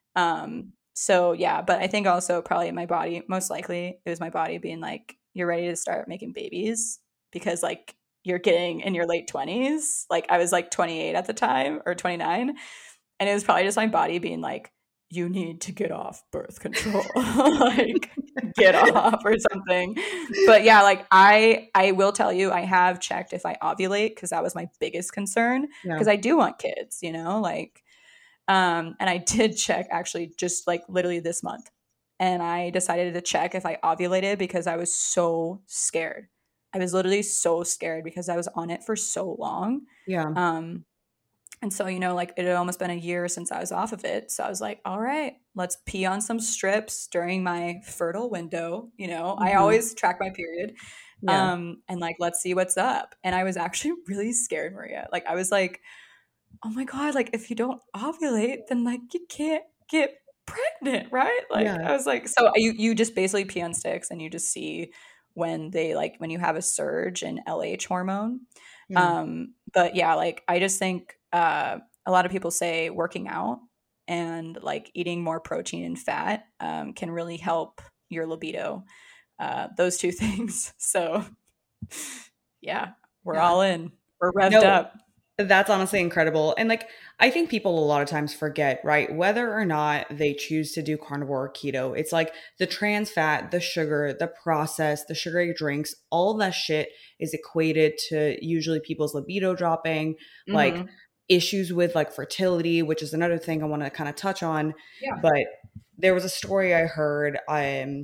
So yeah, but I think also probably my body, most likely it was my body being like, you're ready to start making babies because like you're getting in your late 20s. Like I was like 28 at the time or 29, and it was probably just my body being like, you need to get off birth control. Like get off or something. But yeah, like I will tell you, I have checked if I ovulate because that was my biggest concern, Yeah. because I do want kids, you know, like and I did check actually just like literally this month. And I decided to check if I ovulated because I was so scared. I was literally so scared because I was on it for so long. Yeah. Um, and so, you know, like it had almost been a year since I was off of it. So I was like, all right, let's pee on some strips during my fertile window. You know, I Mhm. always track my period. Yeah. And like, let's see what's up. And I was actually really scared, Maria. Like, I was like, oh my God, like if you don't ovulate, then like you can't get pregnant, right? Like Yeah. I was like, so you just basically pee on sticks and you just see when they like when you have a surge in LH hormone. Yeah. But yeah, like I just think a lot of people say working out and like eating more protein and fat can really help your libido. Those two things. So yeah, we're Yeah. all in. We're revved No, up. that's honestly incredible. And like, I think people a lot of times forget, right? Whether or not they choose to do carnivore or keto, it's like the trans fat, the sugar, the processed, the sugary drinks, all that shit is equated to usually people's libido dropping, like Hmm. issues with like fertility, which is another thing I want to kind of touch on. Yeah. But there was a story I heard.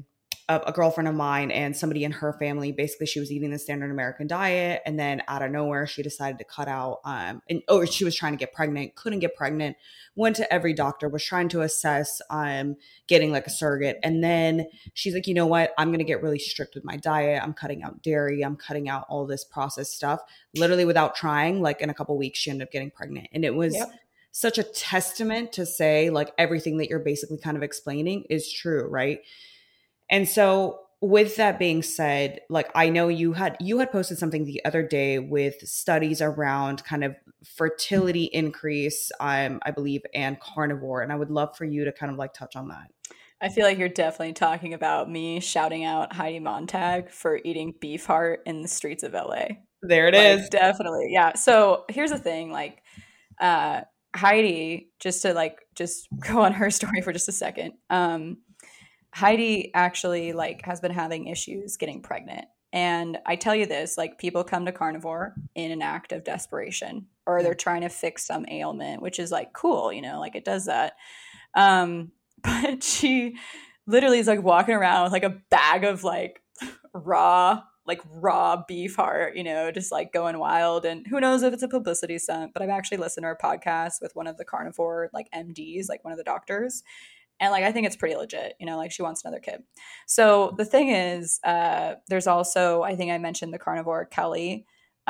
a girlfriend of mine and somebody in her family, basically she was eating the standard American diet. And then out of nowhere, she decided to cut out, she was trying to get pregnant, couldn't get pregnant, went to every doctor, was trying to assess, getting like a surrogate. And then she's like, you know what? I'm going to get really strict with my diet. I'm cutting out dairy. I'm cutting out all this processed stuff, literally without trying. Like in a couple of weeks, she ended up getting pregnant. And it was such a testament to say like everything that you're basically kind of explaining is true. Right. And so with that being said, like I know you had posted something the other day with studies around kind of fertility increase, I believe, and carnivore. And I would love for you to kind of like touch on that. I feel like you're definitely talking about me shouting out Heidi Montag for eating beef heart in the streets of LA. There it is. Definitely. Yeah. So here's the thing, like, Heidi, just go on her story for just a second. Heidi actually like has been having issues getting pregnant. And I tell you this, like people come to carnivore in an act of desperation, or they're trying to fix some ailment, which is like cool, you know, like it does that. But she literally is like walking around with like a bag of like raw beef heart, you know, just like going wild. And who knows if it's a publicity stunt, but I've actually listened to her podcast with one of the carnivore like MDs, like one of the doctors. And like, I think it's pretty legit, you know, like she wants another kid. So the thing is, there's also, I think I mentioned the carnivore Kelly.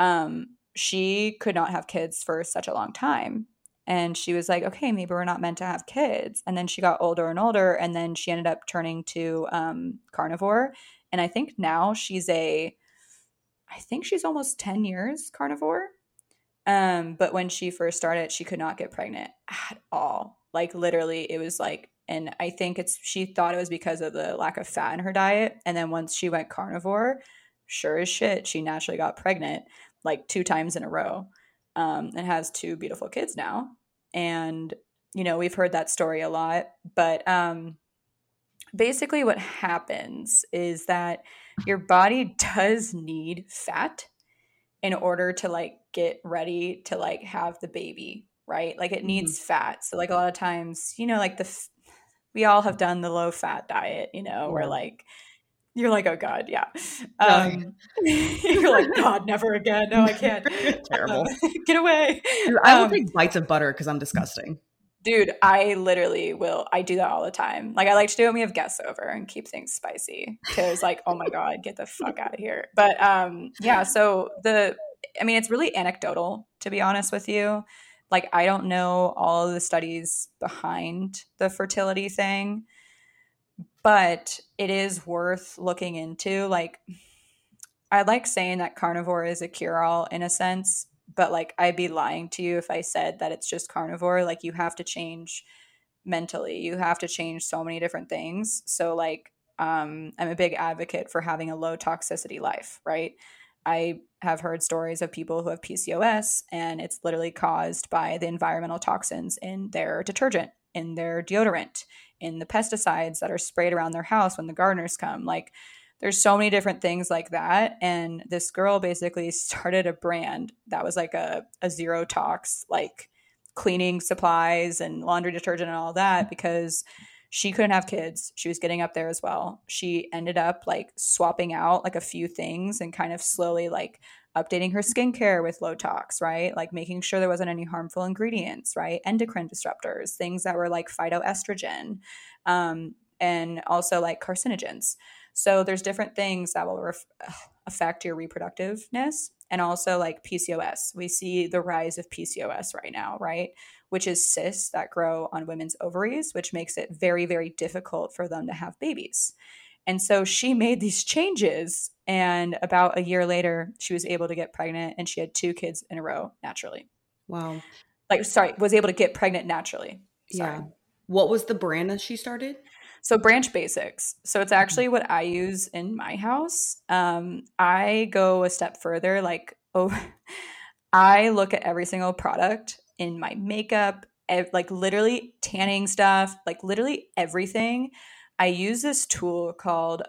She could not have kids for such a long time. And she was like, okay, maybe we're not meant to have kids. And then she got older and older. And then she ended up turning to carnivore. And I think now I think she's almost 10 years carnivore. But when she first started, she could not get pregnant at all. Like literally it was like, and I think she thought it was because of the lack of fat in her diet. And then once she went carnivore, sure as shit, she naturally got pregnant like 2 times in a row, and has 2 beautiful kids now. And, you know, we've heard that story a lot, but, basically what happens is that your body does need fat in order to like get ready to like have the baby, right? Like it needs fat. So like a lot of times, you know, like we all have done the low fat diet, you know, where like you're like, oh God, yeah. You're like, God, never again. No, I can't. Terrible. Get away. Dude, I will take bites of butter because I'm disgusting. Dude, I literally will. I do that all the time. Like I like to do it when we have guests over and keep things spicy because like, oh my God, get the fuck out of here. But yeah, so it's really anecdotal, to be honest with you. Like, I don't know all of the studies behind the fertility thing, but it is worth looking into. Like, I like saying that carnivore is a cure-all in a sense, but like I'd be lying to you if I said that it's just carnivore. Like you have to change mentally. You have to change so many different things. So like I'm a big advocate for having a low toxicity life, right? I have heard stories of people who have PCOS, and it's literally caused by the environmental toxins in their detergent, in their deodorant, in the pesticides that are sprayed around their house when the gardeners come. Like there's so many different things like that. And this girl basically started a brand that was like a zero tox, like cleaning supplies and laundry detergent and all that, because she couldn't have kids. She was getting up there as well. She ended up like swapping out like a few things and kind of slowly like updating her skincare with low tox, right? Like making sure there wasn't any harmful ingredients, right? Endocrine disruptors, things that were like phytoestrogen, and also like carcinogens. So there's different things that will affect your reproductiveness, and also like PCOS. We see the rise of PCOS right now, right? Which is cysts that grow on women's ovaries, which makes it very, very difficult for them to have babies. And so she made these changes, and about a year later, she was able to get pregnant, and she had 2 kids in a row naturally. Wow. Was able to get pregnant naturally. Sorry. Yeah. What was the brand that she started? So Branch Basics. So it's actually what I use in my house. I go a step further. I look at every single product in my makeup, like literally tanning stuff, like literally everything. I use this tool called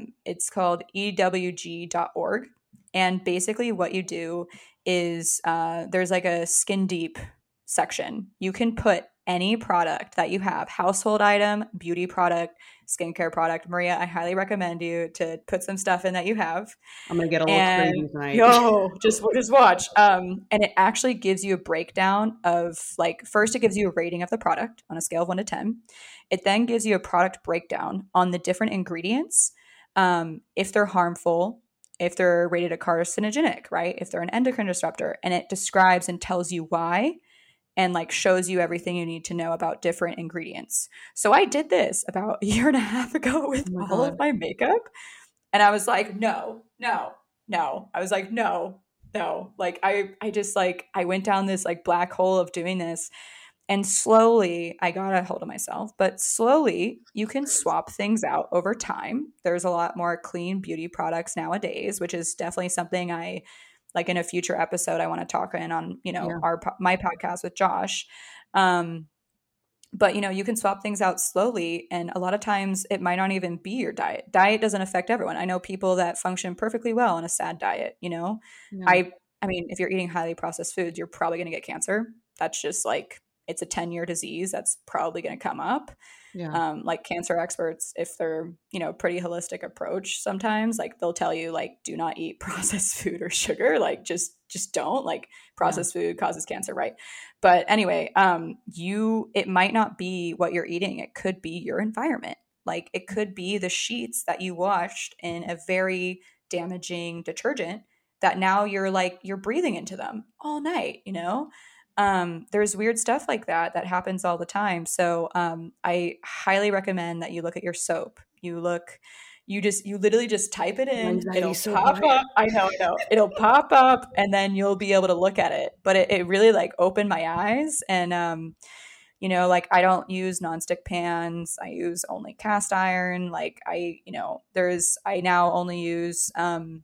ewg.org. And basically what you do is there's like a skin deep section. You can put any product that you have, household item, beauty product, skincare product. Maria, I highly recommend you to put some stuff in that you have. I'm gonna get a little And crazy tonight. yo, just watch. And it actually gives you a breakdown of like, first it gives you a rating of the product on a scale of 1 to 10. It then gives you a product breakdown on the different ingredients, if they're harmful, if they're rated a carcinogenic, right? If they're an endocrine disruptor, and it describes and tells you why, and like shows you everything you need to know about different ingredients. So I did this about a year and a half ago with all of my makeup. And I was like, no. I was like, no. Like I just like, I went down this like black hole of doing this. And slowly I got a hold of myself, but slowly you can swap things out over time. There's a lot more clean beauty products nowadays, which is definitely something I like in a future episode, I want to talk in on, my podcast with Josh. But you can swap things out slowly, and a lot of times it might not even be your diet. Diet doesn't affect everyone. I know people that function perfectly well on a sad diet. Yeah. I mean, if you're eating highly processed foods, you're probably going to get cancer. That's just like, it's a 10-year disease that's probably going to come up. Yeah. Like cancer experts, if they're, pretty holistic approach, sometimes like they'll tell you like, do not eat processed food or sugar. Like just don't, like processed food causes cancer. Right. But anyway, it might not be what you're eating. It could be your environment. Like it could be the sheets that you washed in a very damaging detergent that now you're breathing into them all night, there's weird stuff like that happens all the time. So I highly recommend that you look at your soap. You literally just type it in. It'll pop up. I know. It'll pop up and then you'll be able to look at it. But it really like opened my eyes. And, like I don't use nonstick pans. I use only cast iron. Like I now only use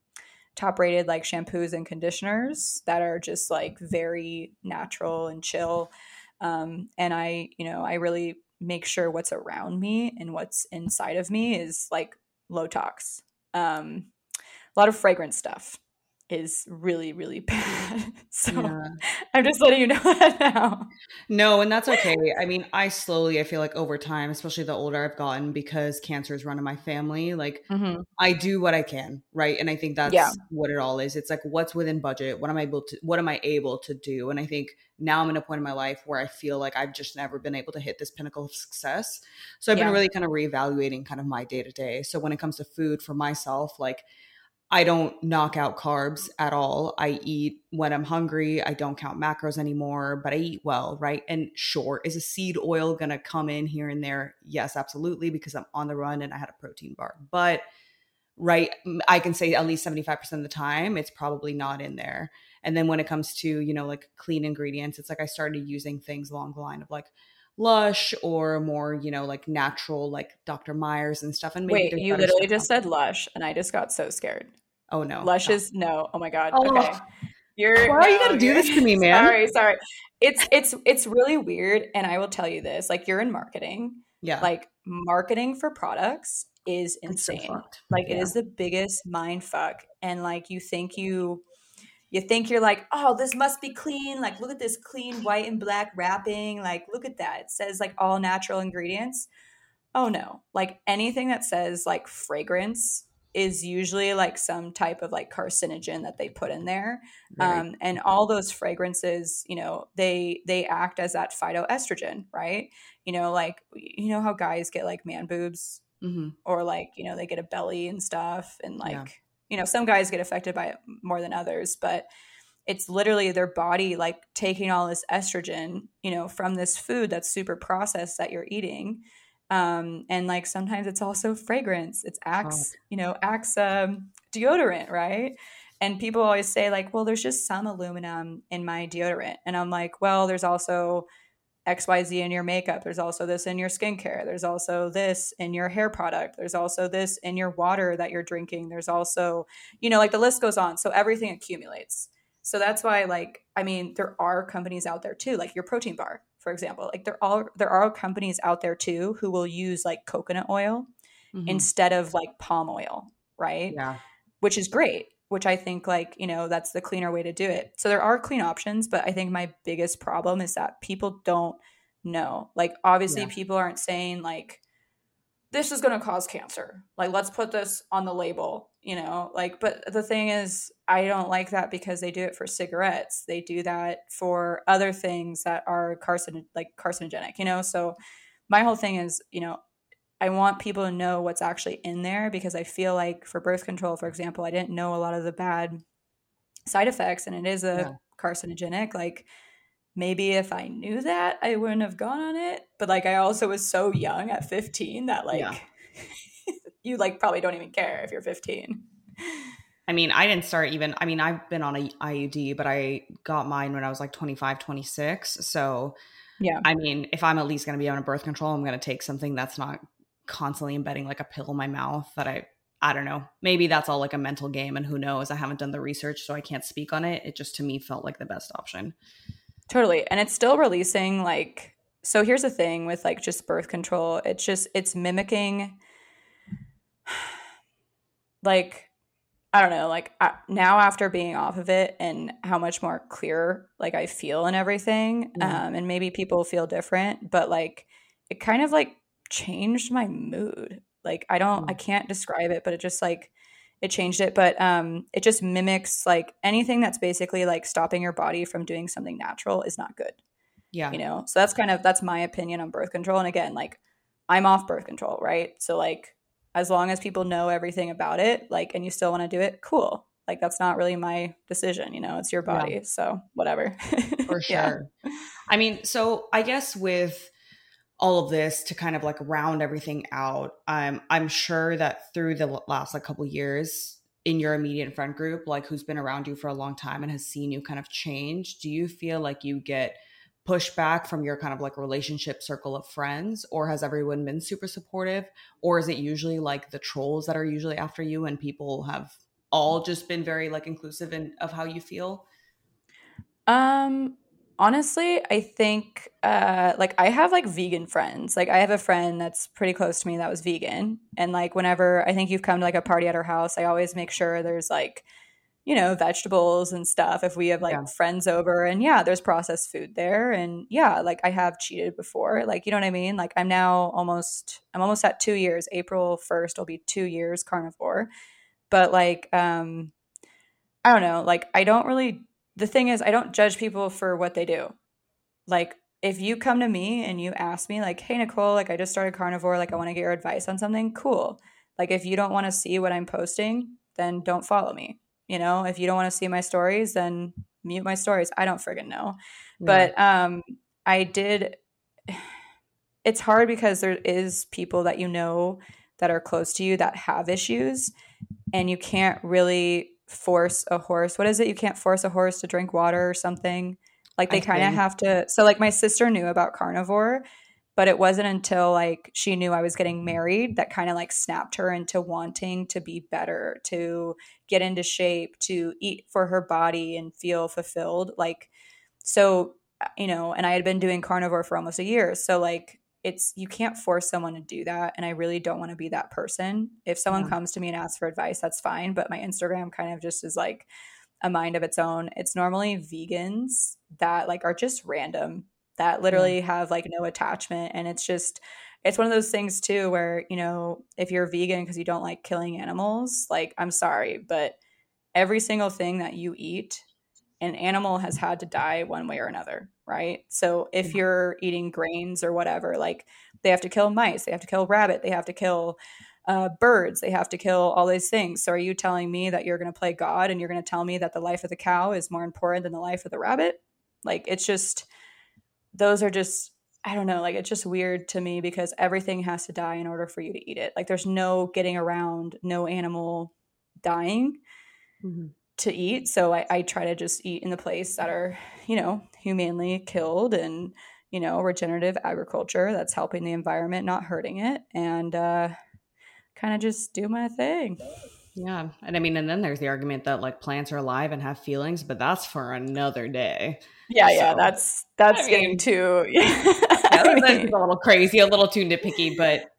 top rated like shampoos and conditioners that are just like very natural and chill. And I really make sure what's around me and what's inside of me is like low tox. A lot of fragrance stuff is really, really bad. So I'm just letting you know that now. No, and that's okay. I mean, I feel like over time, especially the older I've gotten, because cancer is run in my family, like I do what I can, right? And I think that's what it all is. It's like, what's within budget? What am I able to do? And I think now I'm in a point in my life where I feel like I've just never been able to hit this pinnacle of success. So I've been really kind of reevaluating kind of my day to day. So when it comes to food for myself, like I don't knock out carbs at all. I eat when I'm hungry. I don't count macros anymore, but I eat well, right? And sure, is a seed oil going to come in here and there? Yes, absolutely, because I'm on the run and I had a protein bar. But right, I can say at least 75% of the time, it's probably not in there. And then when it comes to, like clean ingredients, it's like I started using things along the line of like Lush or more, like natural, like Dr. Myers and stuff. And maybe wait, you literally just said Lush, and I just got so scared. Oh no, Lush is no. Oh my god. Oh. Okay, why you gotta do this to me, man? Sorry. It's really weird, and I will tell you this: like you're in marketing, like marketing for products is insane. So like it is the biggest mind fuck, and like you think you're like, oh, this must be clean. Like, look at this clean white and black wrapping. Like, look at that. It says like all natural ingredients. Oh no. Like anything that says like fragrance is usually like some type of like carcinogen that they put in there. And all those fragrances, they act as that phytoestrogen, right? Like, how guys get like man boobs or like, they get a belly and stuff. And like, some guys get affected by it more than others, but it's literally their body like taking all this estrogen, from this food that's super processed that you're eating. And like sometimes it's also fragrance. It's Axe deodorant, right? And people always say like, well, there's just some aluminum in my deodorant. And I'm like, well, there's also XYZ in your makeup. There's also this in your skincare. There's also this in your hair product. There's also this in your water that you're drinking. There's also, like the list goes on. So everything accumulates. So that's why, like, I mean, there are companies out there too, like your protein bar, for example. Like there are companies out there too who will use like coconut oil instead of like palm oil, right? Yeah. Which is great, which I think like, that's the cleaner way to do it. So there are clean options, but I think my biggest problem is that people don't know. Like, obviously Yeah. people aren't saying like, this is going to cause cancer. Like, let's put this on the label, you know, like, but the thing is, I don't like that because they do it for cigarettes. They do that for other things that are carcinogenic, you know? So my whole thing is, you know, I want people to know what's actually in there, because I feel like for birth control, for example, I didn't know a lot of the bad side effects, and it is a Yeah. carcinogenic. Like, maybe if I knew that, I wouldn't have gone on it. But like, I also was so young at 15 that Yeah. like, you like probably don't even care if you're 15. I mean, I didn't start even, I mean, I've been on a IUD, but I got mine when I was like 25, 26. So, Yeah, I mean, if I'm at least going to be on a birth control, I'm going to take something that's not constantly embedding like a pill in my mouth that I don't know. Maybe that's all like a mental game, and who knows? I haven't done the research, so I can't speak on it. It just to me felt like the best option. totally. And it's still releasing like, so here's the thing with like just birth control. It's mimicking like, I don't know, like now after being off of it and how much more clear like I feel and everything, Yeah. and maybe people feel different, but like it kind of like changed my mood. Like I Mm. can't describe it, but it just like it changed it. But it just mimics like anything that's basically like stopping your body from doing something natural is not good, Yeah. you know? So that's my opinion on birth control. And again, like I'm off birth control, right? So like as long as people know everything about it, like, and you still want to do it, cool. Like that's not really my decision, you know, it's your Yeah, body. So whatever. for Yeah. sure. I mean, so I guess with all of this to kind of like round everything out, I'm sure that through the last like couple years in your immediate friend group, like who's been around you for a long time and has seen you kind of change, do you feel like you get pushback from your kind of like relationship circle of friends, or has everyone been super supportive, or is it usually like the trolls that are usually after you and people have all just been very like inclusive in of how you feel? Um, Honestly, I think like I have like vegan friends. Like I have a friend that's pretty close to me that was vegan. And like whenever I think you've come to like a party at her house, I always make sure there's like, you know, vegetables and stuff if we have Yeah. like friends over, and yeah, there's processed food there. And yeah, like I have cheated before. Like, you know what I mean? Like I'm almost at 2 years. April 1st will be 2 years carnivore. But like I don't know, like I don't really, the thing is I don't judge people for what they do. Like if you come to me and you ask me like, "Hey Nicole, like I just started carnivore, like I want to get your advice on something." Cool. Like if you don't want to see what I'm posting, then don't follow me. You know, if you don't want to see my stories, then mute my stories. I don't friggin' know. Yeah. But I did, it's hard because there is people that you know that are close to you that have issues, and you can't really force a horse. What is it? You can't force a horse to drink water or something. Like I they kind of think. have to. So like my sister knew about carnivore, but it wasn't until like she knew I was getting married that kind of like snapped her into wanting to be better, to get into shape, to eat for her body and feel fulfilled. Like so, you know, and I had been doing carnivore for almost a year. So like it's, you can't force someone to do that, and I really don't want to be that person. If someone Yeah. comes to me and asks for advice, that's fine, but my Instagram kind of just is like a mind of its own. It's normally vegans that like are just random, that Yeah. literally have like no attachment, and it's just, it's one of those things too where, you know, if you're vegan because you don't like killing animals, like I'm sorry, but every single thing that you eat, an animal has had to die one way or another, right? So if Yeah. you're eating grains or whatever, like they have to kill mice, they have to kill rabbit, they have to kill birds, they have to kill all these things. So are you telling me that you're going to play God and you're going to tell me that the life of the cow is more important than the life of the rabbit? Like it's just, those are just, I don't know, like it's just weird to me because everything has to die in order for you to eat it. Like there's no getting around no animal dying Mhm. to eat. So I try to just eat in the place that are, you know, humanely killed, and, you know, regenerative agriculture that's helping the environment, not hurting it, and kind of just do my thing. Yeah. And I mean, and then there's the argument that like plants are alive and have feelings, but that's for another day. Yeah, yeah, So, I that's getting mean, too. yeah, I that's mean, a little crazy, a little too nitpicky,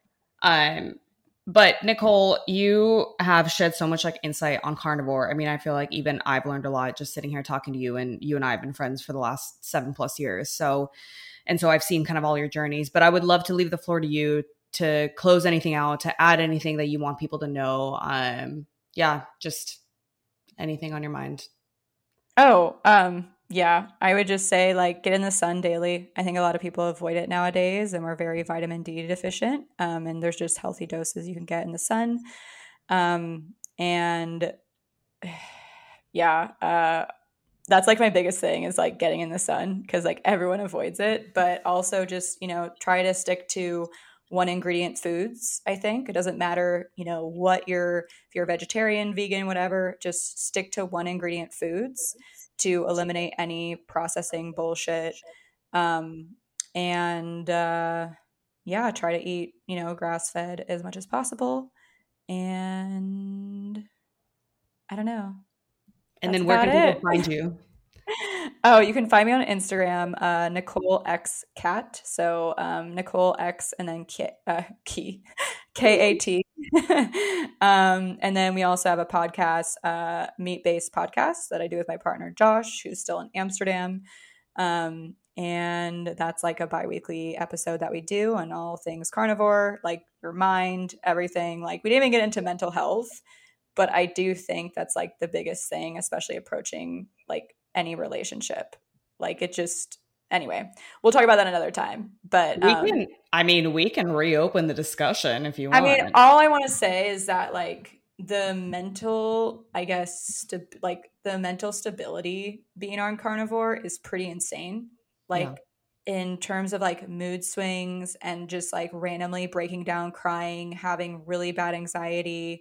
um, but Nicole, you have shed so much like insight on carnivore. I mean, I feel like even I've learned a lot just sitting here talking to you, and you and I have been friends for the last 7+ years. So, And so I've seen kind of all your journeys, but I would love to leave the floor to you to close anything out, to add anything that you want people to know. Yeah, just anything on your mind. Oh, yeah, I would just say like get in the sun daily. I think a lot of people avoid it nowadays and we're very vitamin D deficient. And there's just healthy doses you can get in the sun. And yeah, that's like my biggest thing is like getting in the sun because like everyone avoids it, but also just, try to stick to one ingredient foods. I think it doesn't matter, what if you're vegetarian, vegan, whatever, just stick to one ingredient foods to eliminate any processing bullshit. And yeah, try to eat, grass fed as much as possible. And I don't know. And That's then where about can it. people find you? Oh, you can find me on Instagram, Nicole X Cat. So Nicole X and then Kat. And then we also have a podcast, Meat Based Podcast, that I do with my partner Josh, who's still in Amsterdam. And that's like a bi-weekly episode that we do on all things carnivore, like your mind, everything. Like we didn't even get into mental health, but I do think that's like the biggest thing, especially approaching like any relationship. Like it just, anyway, we'll talk about that another time. But we can reopen the discussion if you want. I mean, all I want to say is that like the mental, I guess, the mental stability being on carnivore is pretty insane. Like in terms of like mood swings and just like randomly breaking down, crying, having really bad anxiety,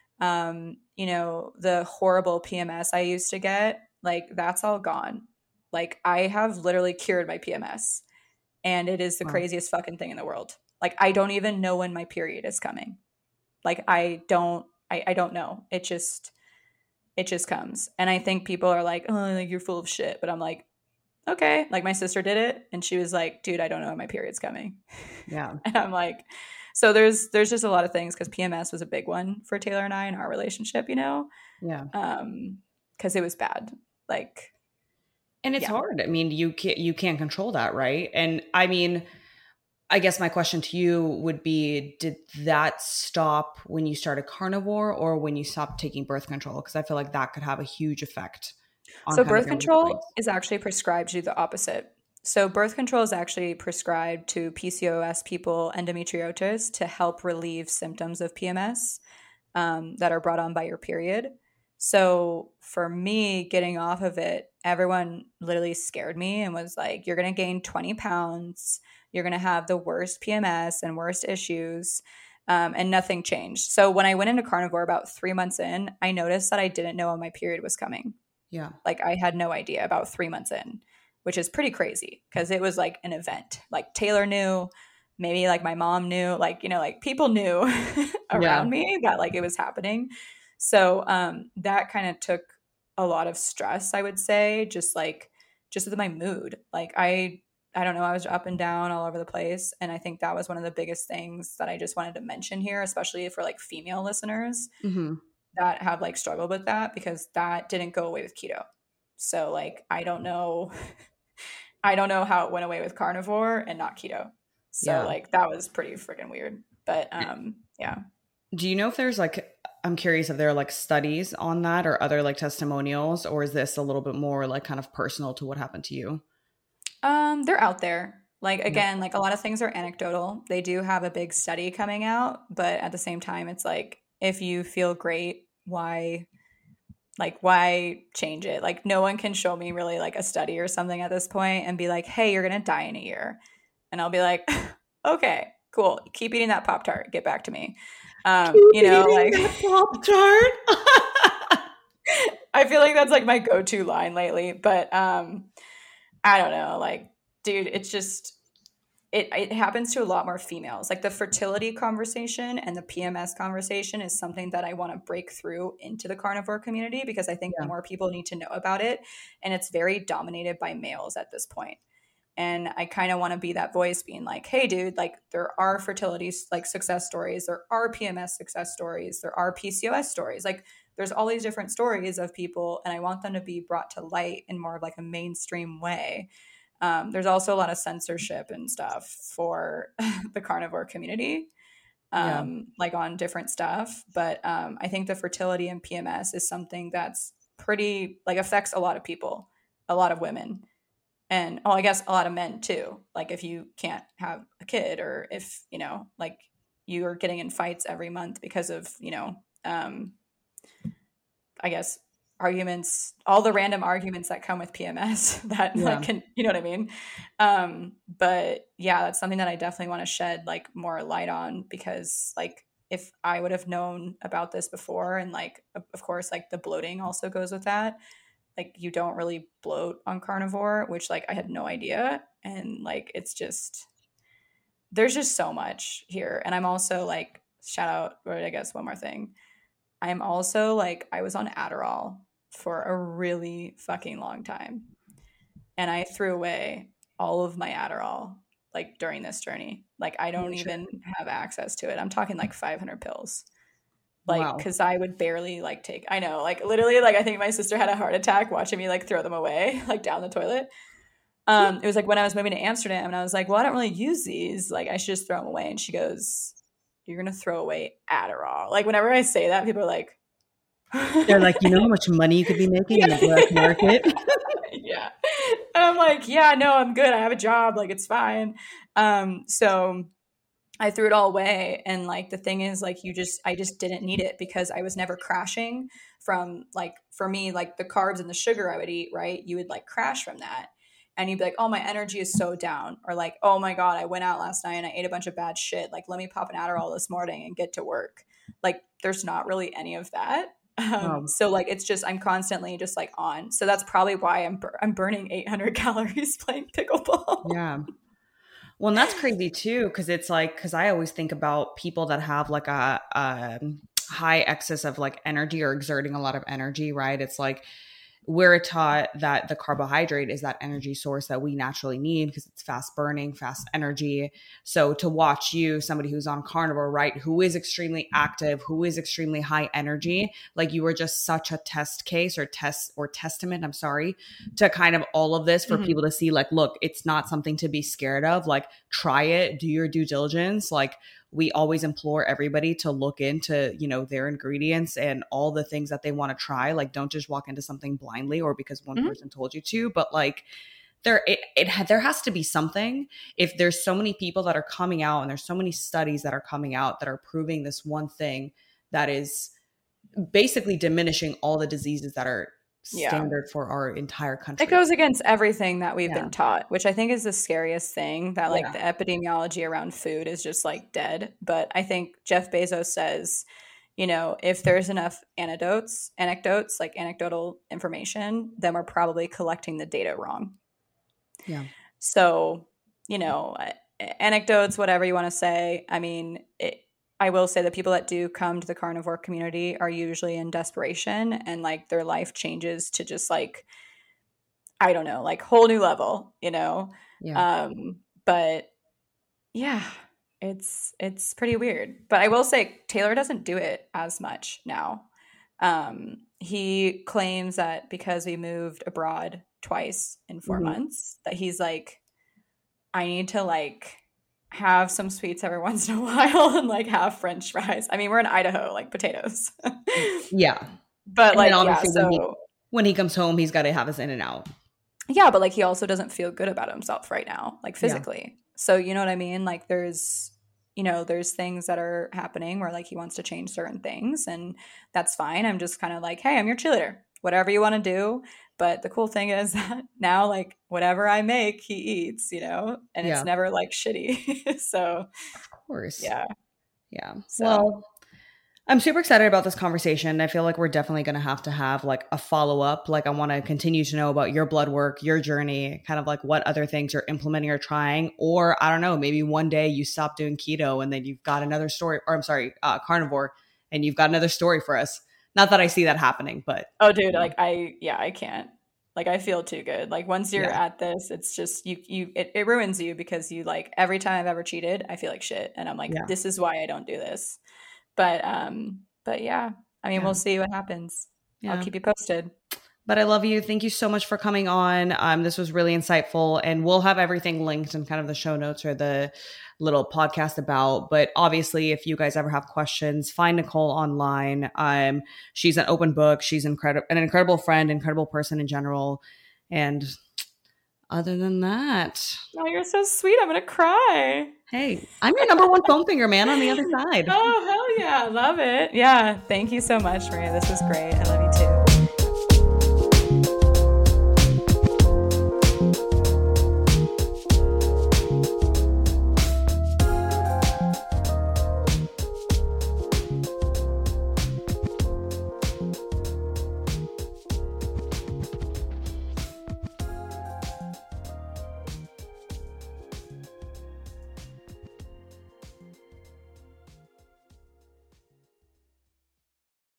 the horrible PMS I used to get, like that's all gone. Like I have literally cured my PMS and it is the craziest fucking thing in the world. Like I don't even know when my period is coming. Like I don't know. It just comes. And I think people are like, oh, like you're full of shit. But I'm like, okay. Like my sister did it and she was like, dude, I don't know when my period's coming. Yeah. And I'm like, so there's just a lot of things because PMS was a big one for Taylor and I in our relationship, Yeah. Because it was bad. Like, and it's hard. I mean, you can't control that, right? And I mean, I guess my question to you would be, did that stop when you started carnivore or when you stopped taking birth control? Because I feel like that could have a huge effect on so birth control is actually prescribed to do the opposite. So birth control is actually prescribed to PCOS people, endometriosis, to help relieve symptoms of PMS that are brought on by your period. So for me, getting off of it, everyone literally scared me and was like, you're going to gain 20 pounds. You're going to have the worst PMS and worst issues. And nothing changed. So when I went into carnivore about 3 months in, I noticed that I didn't know when my period was coming. Yeah. Like I had no idea about 3 months in, which is pretty crazy because it was like an event. Like Taylor knew, maybe like my mom knew, like, like people knew around me that like it was happening. So that kind of took a lot of stress, I would say, just with my mood. Like I don't know, I was up and down all over the place. And I think that was one of the biggest things that I just wanted to mention here, especially for like female listeners that have like struggled with that, because that didn't go away with keto. So like, I don't know how it went away with carnivore and not keto. So like that was pretty freaking weird. But yeah. Do you know if there's like, I'm curious if there are like studies on that or other like testimonials, or is this a little bit more like kind of personal to what happened to you? They're out there. Like, again, like a lot of things are anecdotal. They do have a big study coming out, but at the same time, it's like, if you feel great, why change it? Like, no one can show me really like a study or something at this point and be like, hey, you're going to die in a year. And I'll be like, okay, cool. Keep eating that Pop-Tart. Get back to me. Like Pop-Tart. I feel like that's like my go-to line lately, but I don't know, like, dude, it's just it happens to a lot more females. Like the fertility conversation and the PMS conversation is something that I want to break through into the carnivore community, because I think more people need to know about it, and it's very dominated by males at this point. And I kind of want to be that voice being like, hey, dude, like there are fertility like success stories. There are PMS success stories. There are PCOS stories. Like there's all these different stories of people, and I want them to be brought to light in more of like a mainstream way. There's also a lot of censorship and stuff for the carnivore community, Yeah. like on different stuff. But I think the fertility and PMS is something that's pretty like affects a lot of people, a lot of women, and I guess a lot of men too. Like if you can't have a kid, or if like you are getting in fights every month because of I guess arguments, all the random arguments that come with PMS that Yeah. like can, you know what I mean? But yeah, that's something that I definitely want to shed like more light on, because like if I would have known about this before, and like of course like the bloating also goes with that. Like you don't really bloat on carnivore, which like I had no idea. And like it's just there's just so much here. And I'm also like shout out, or I guess one more thing. I'm also like I was on Adderall for a really fucking long time. And I threw away all of my Adderall like during this journey. Like I don't even have access to it. I'm talking like 500 pills. Like, Wow. cause I would barely like take, I know, like literally, like I think my sister had a heart attack watching me like throw them away, like down the toilet. It was like when I was moving to Amsterdam, and I was like, well, I don't really use these. Like I should just throw them away. And she goes, you're going to throw away Adderall. Like whenever I say that, people are like, They're like, you know how much money you could be making in the black market? yeah. And I'm like, yeah, no, I'm good. I have a job. Like it's fine. So I threw it all away. And like the thing is like I just didn't need it, because I was never crashing from like, for me, like the carbs and the sugar I would eat, right? You would like crash from that. And you'd be like, oh, my energy is so down. Or like, oh my God, I went out last night and I ate a bunch of bad shit. Like, let me pop an Adderall this morning and get to work. Like, there's not really any of that. So like, it's just, I'm constantly just like on. So that's probably why I'm burning 800 calories playing pickleball. Yeah. Well, and that's crazy too, because it's like, because I always think about people that have like a high excess of like energy or exerting a lot of energy, right? It's like we're taught that the carbohydrate is that energy source that we naturally need because it's fast burning, fast energy. So to watch you, somebody who's on carnivore, right, who is extremely active, who is extremely high energy, like you were just such a test case or testament, I'm sorry, to kind of all of this for people to see like, look, it's not something to be scared of. Like try it, do your due diligence. Like we always implore everybody to look into, their ingredients and all the things that they want to try. Like, don't just walk into something blindly or because one person told you to, but like there has to be something. If there's so many people that are coming out and there's so many studies that are coming out that are proving this one thing that is basically diminishing all the diseases that are standard for our entire country. It goes against everything that we've been taught, which I think is the scariest thing, that like the epidemiology around food is just like dead. But I think Jeff Bezos says, if there's enough anecdotes, like anecdotal information, then we're probably collecting the data wrong. Yeah. So, anecdotes, whatever you want to say. I mean, I will say that people that do come to the carnivore community are usually in desperation, and like their life changes to just like, I don't know, like whole new level, Yeah. But yeah, it's pretty weird. But I will say Taylor doesn't do it as much now. He claims that because we moved abroad twice in 4 months, that he's like, I need to like have some sweets every once in a while and like have French fries. I mean, we're in Idaho, like potatoes. Yeah. But like, yeah, so when he comes home, he's got to have his In-N-Out. Yeah, but like he also doesn't feel good about himself right now, like physically. Yeah. So you know what I mean? Like there's things that are happening where like he wants to change certain things, and that's fine. I'm just kind of like, hey, I'm your cheerleader. Whatever you want to do. But the cool thing is that now, like, whatever I make, he eats, and it's never like shitty. So, of course. Yeah. Yeah. So. Well, I'm super excited about this conversation. I feel like we're definitely going to have like a follow-up. Like I want to continue to know about your blood work, your journey, kind of like what other things you're implementing or trying. Or I don't know, maybe one day you stop doing keto and then you've got another story, or I'm sorry, carnivore, and you've got another story for us. Not that I see that happening, but. Oh, dude, like I can't. Like I feel too good. Like once you're at this, it's just it ruins you, because you like every time I've ever cheated, I feel like shit. And I'm like, this is why I don't do this. But yeah, I mean, we'll see what happens. I'll keep you posted. But I love you. Thank you so much for coming on. This was really insightful, and we'll have everything linked in kind of the show notes or the little podcast about. But obviously, if you guys ever have questions, find Nicole online. She's an open book. She's an incredible friend, incredible person in general. And other than that, oh, you're so sweet. I'm gonna cry. Hey, I'm your number one foam finger, man, on the other side. Oh, hell yeah. Love it. Yeah. Thank you so much, Maria. This was great.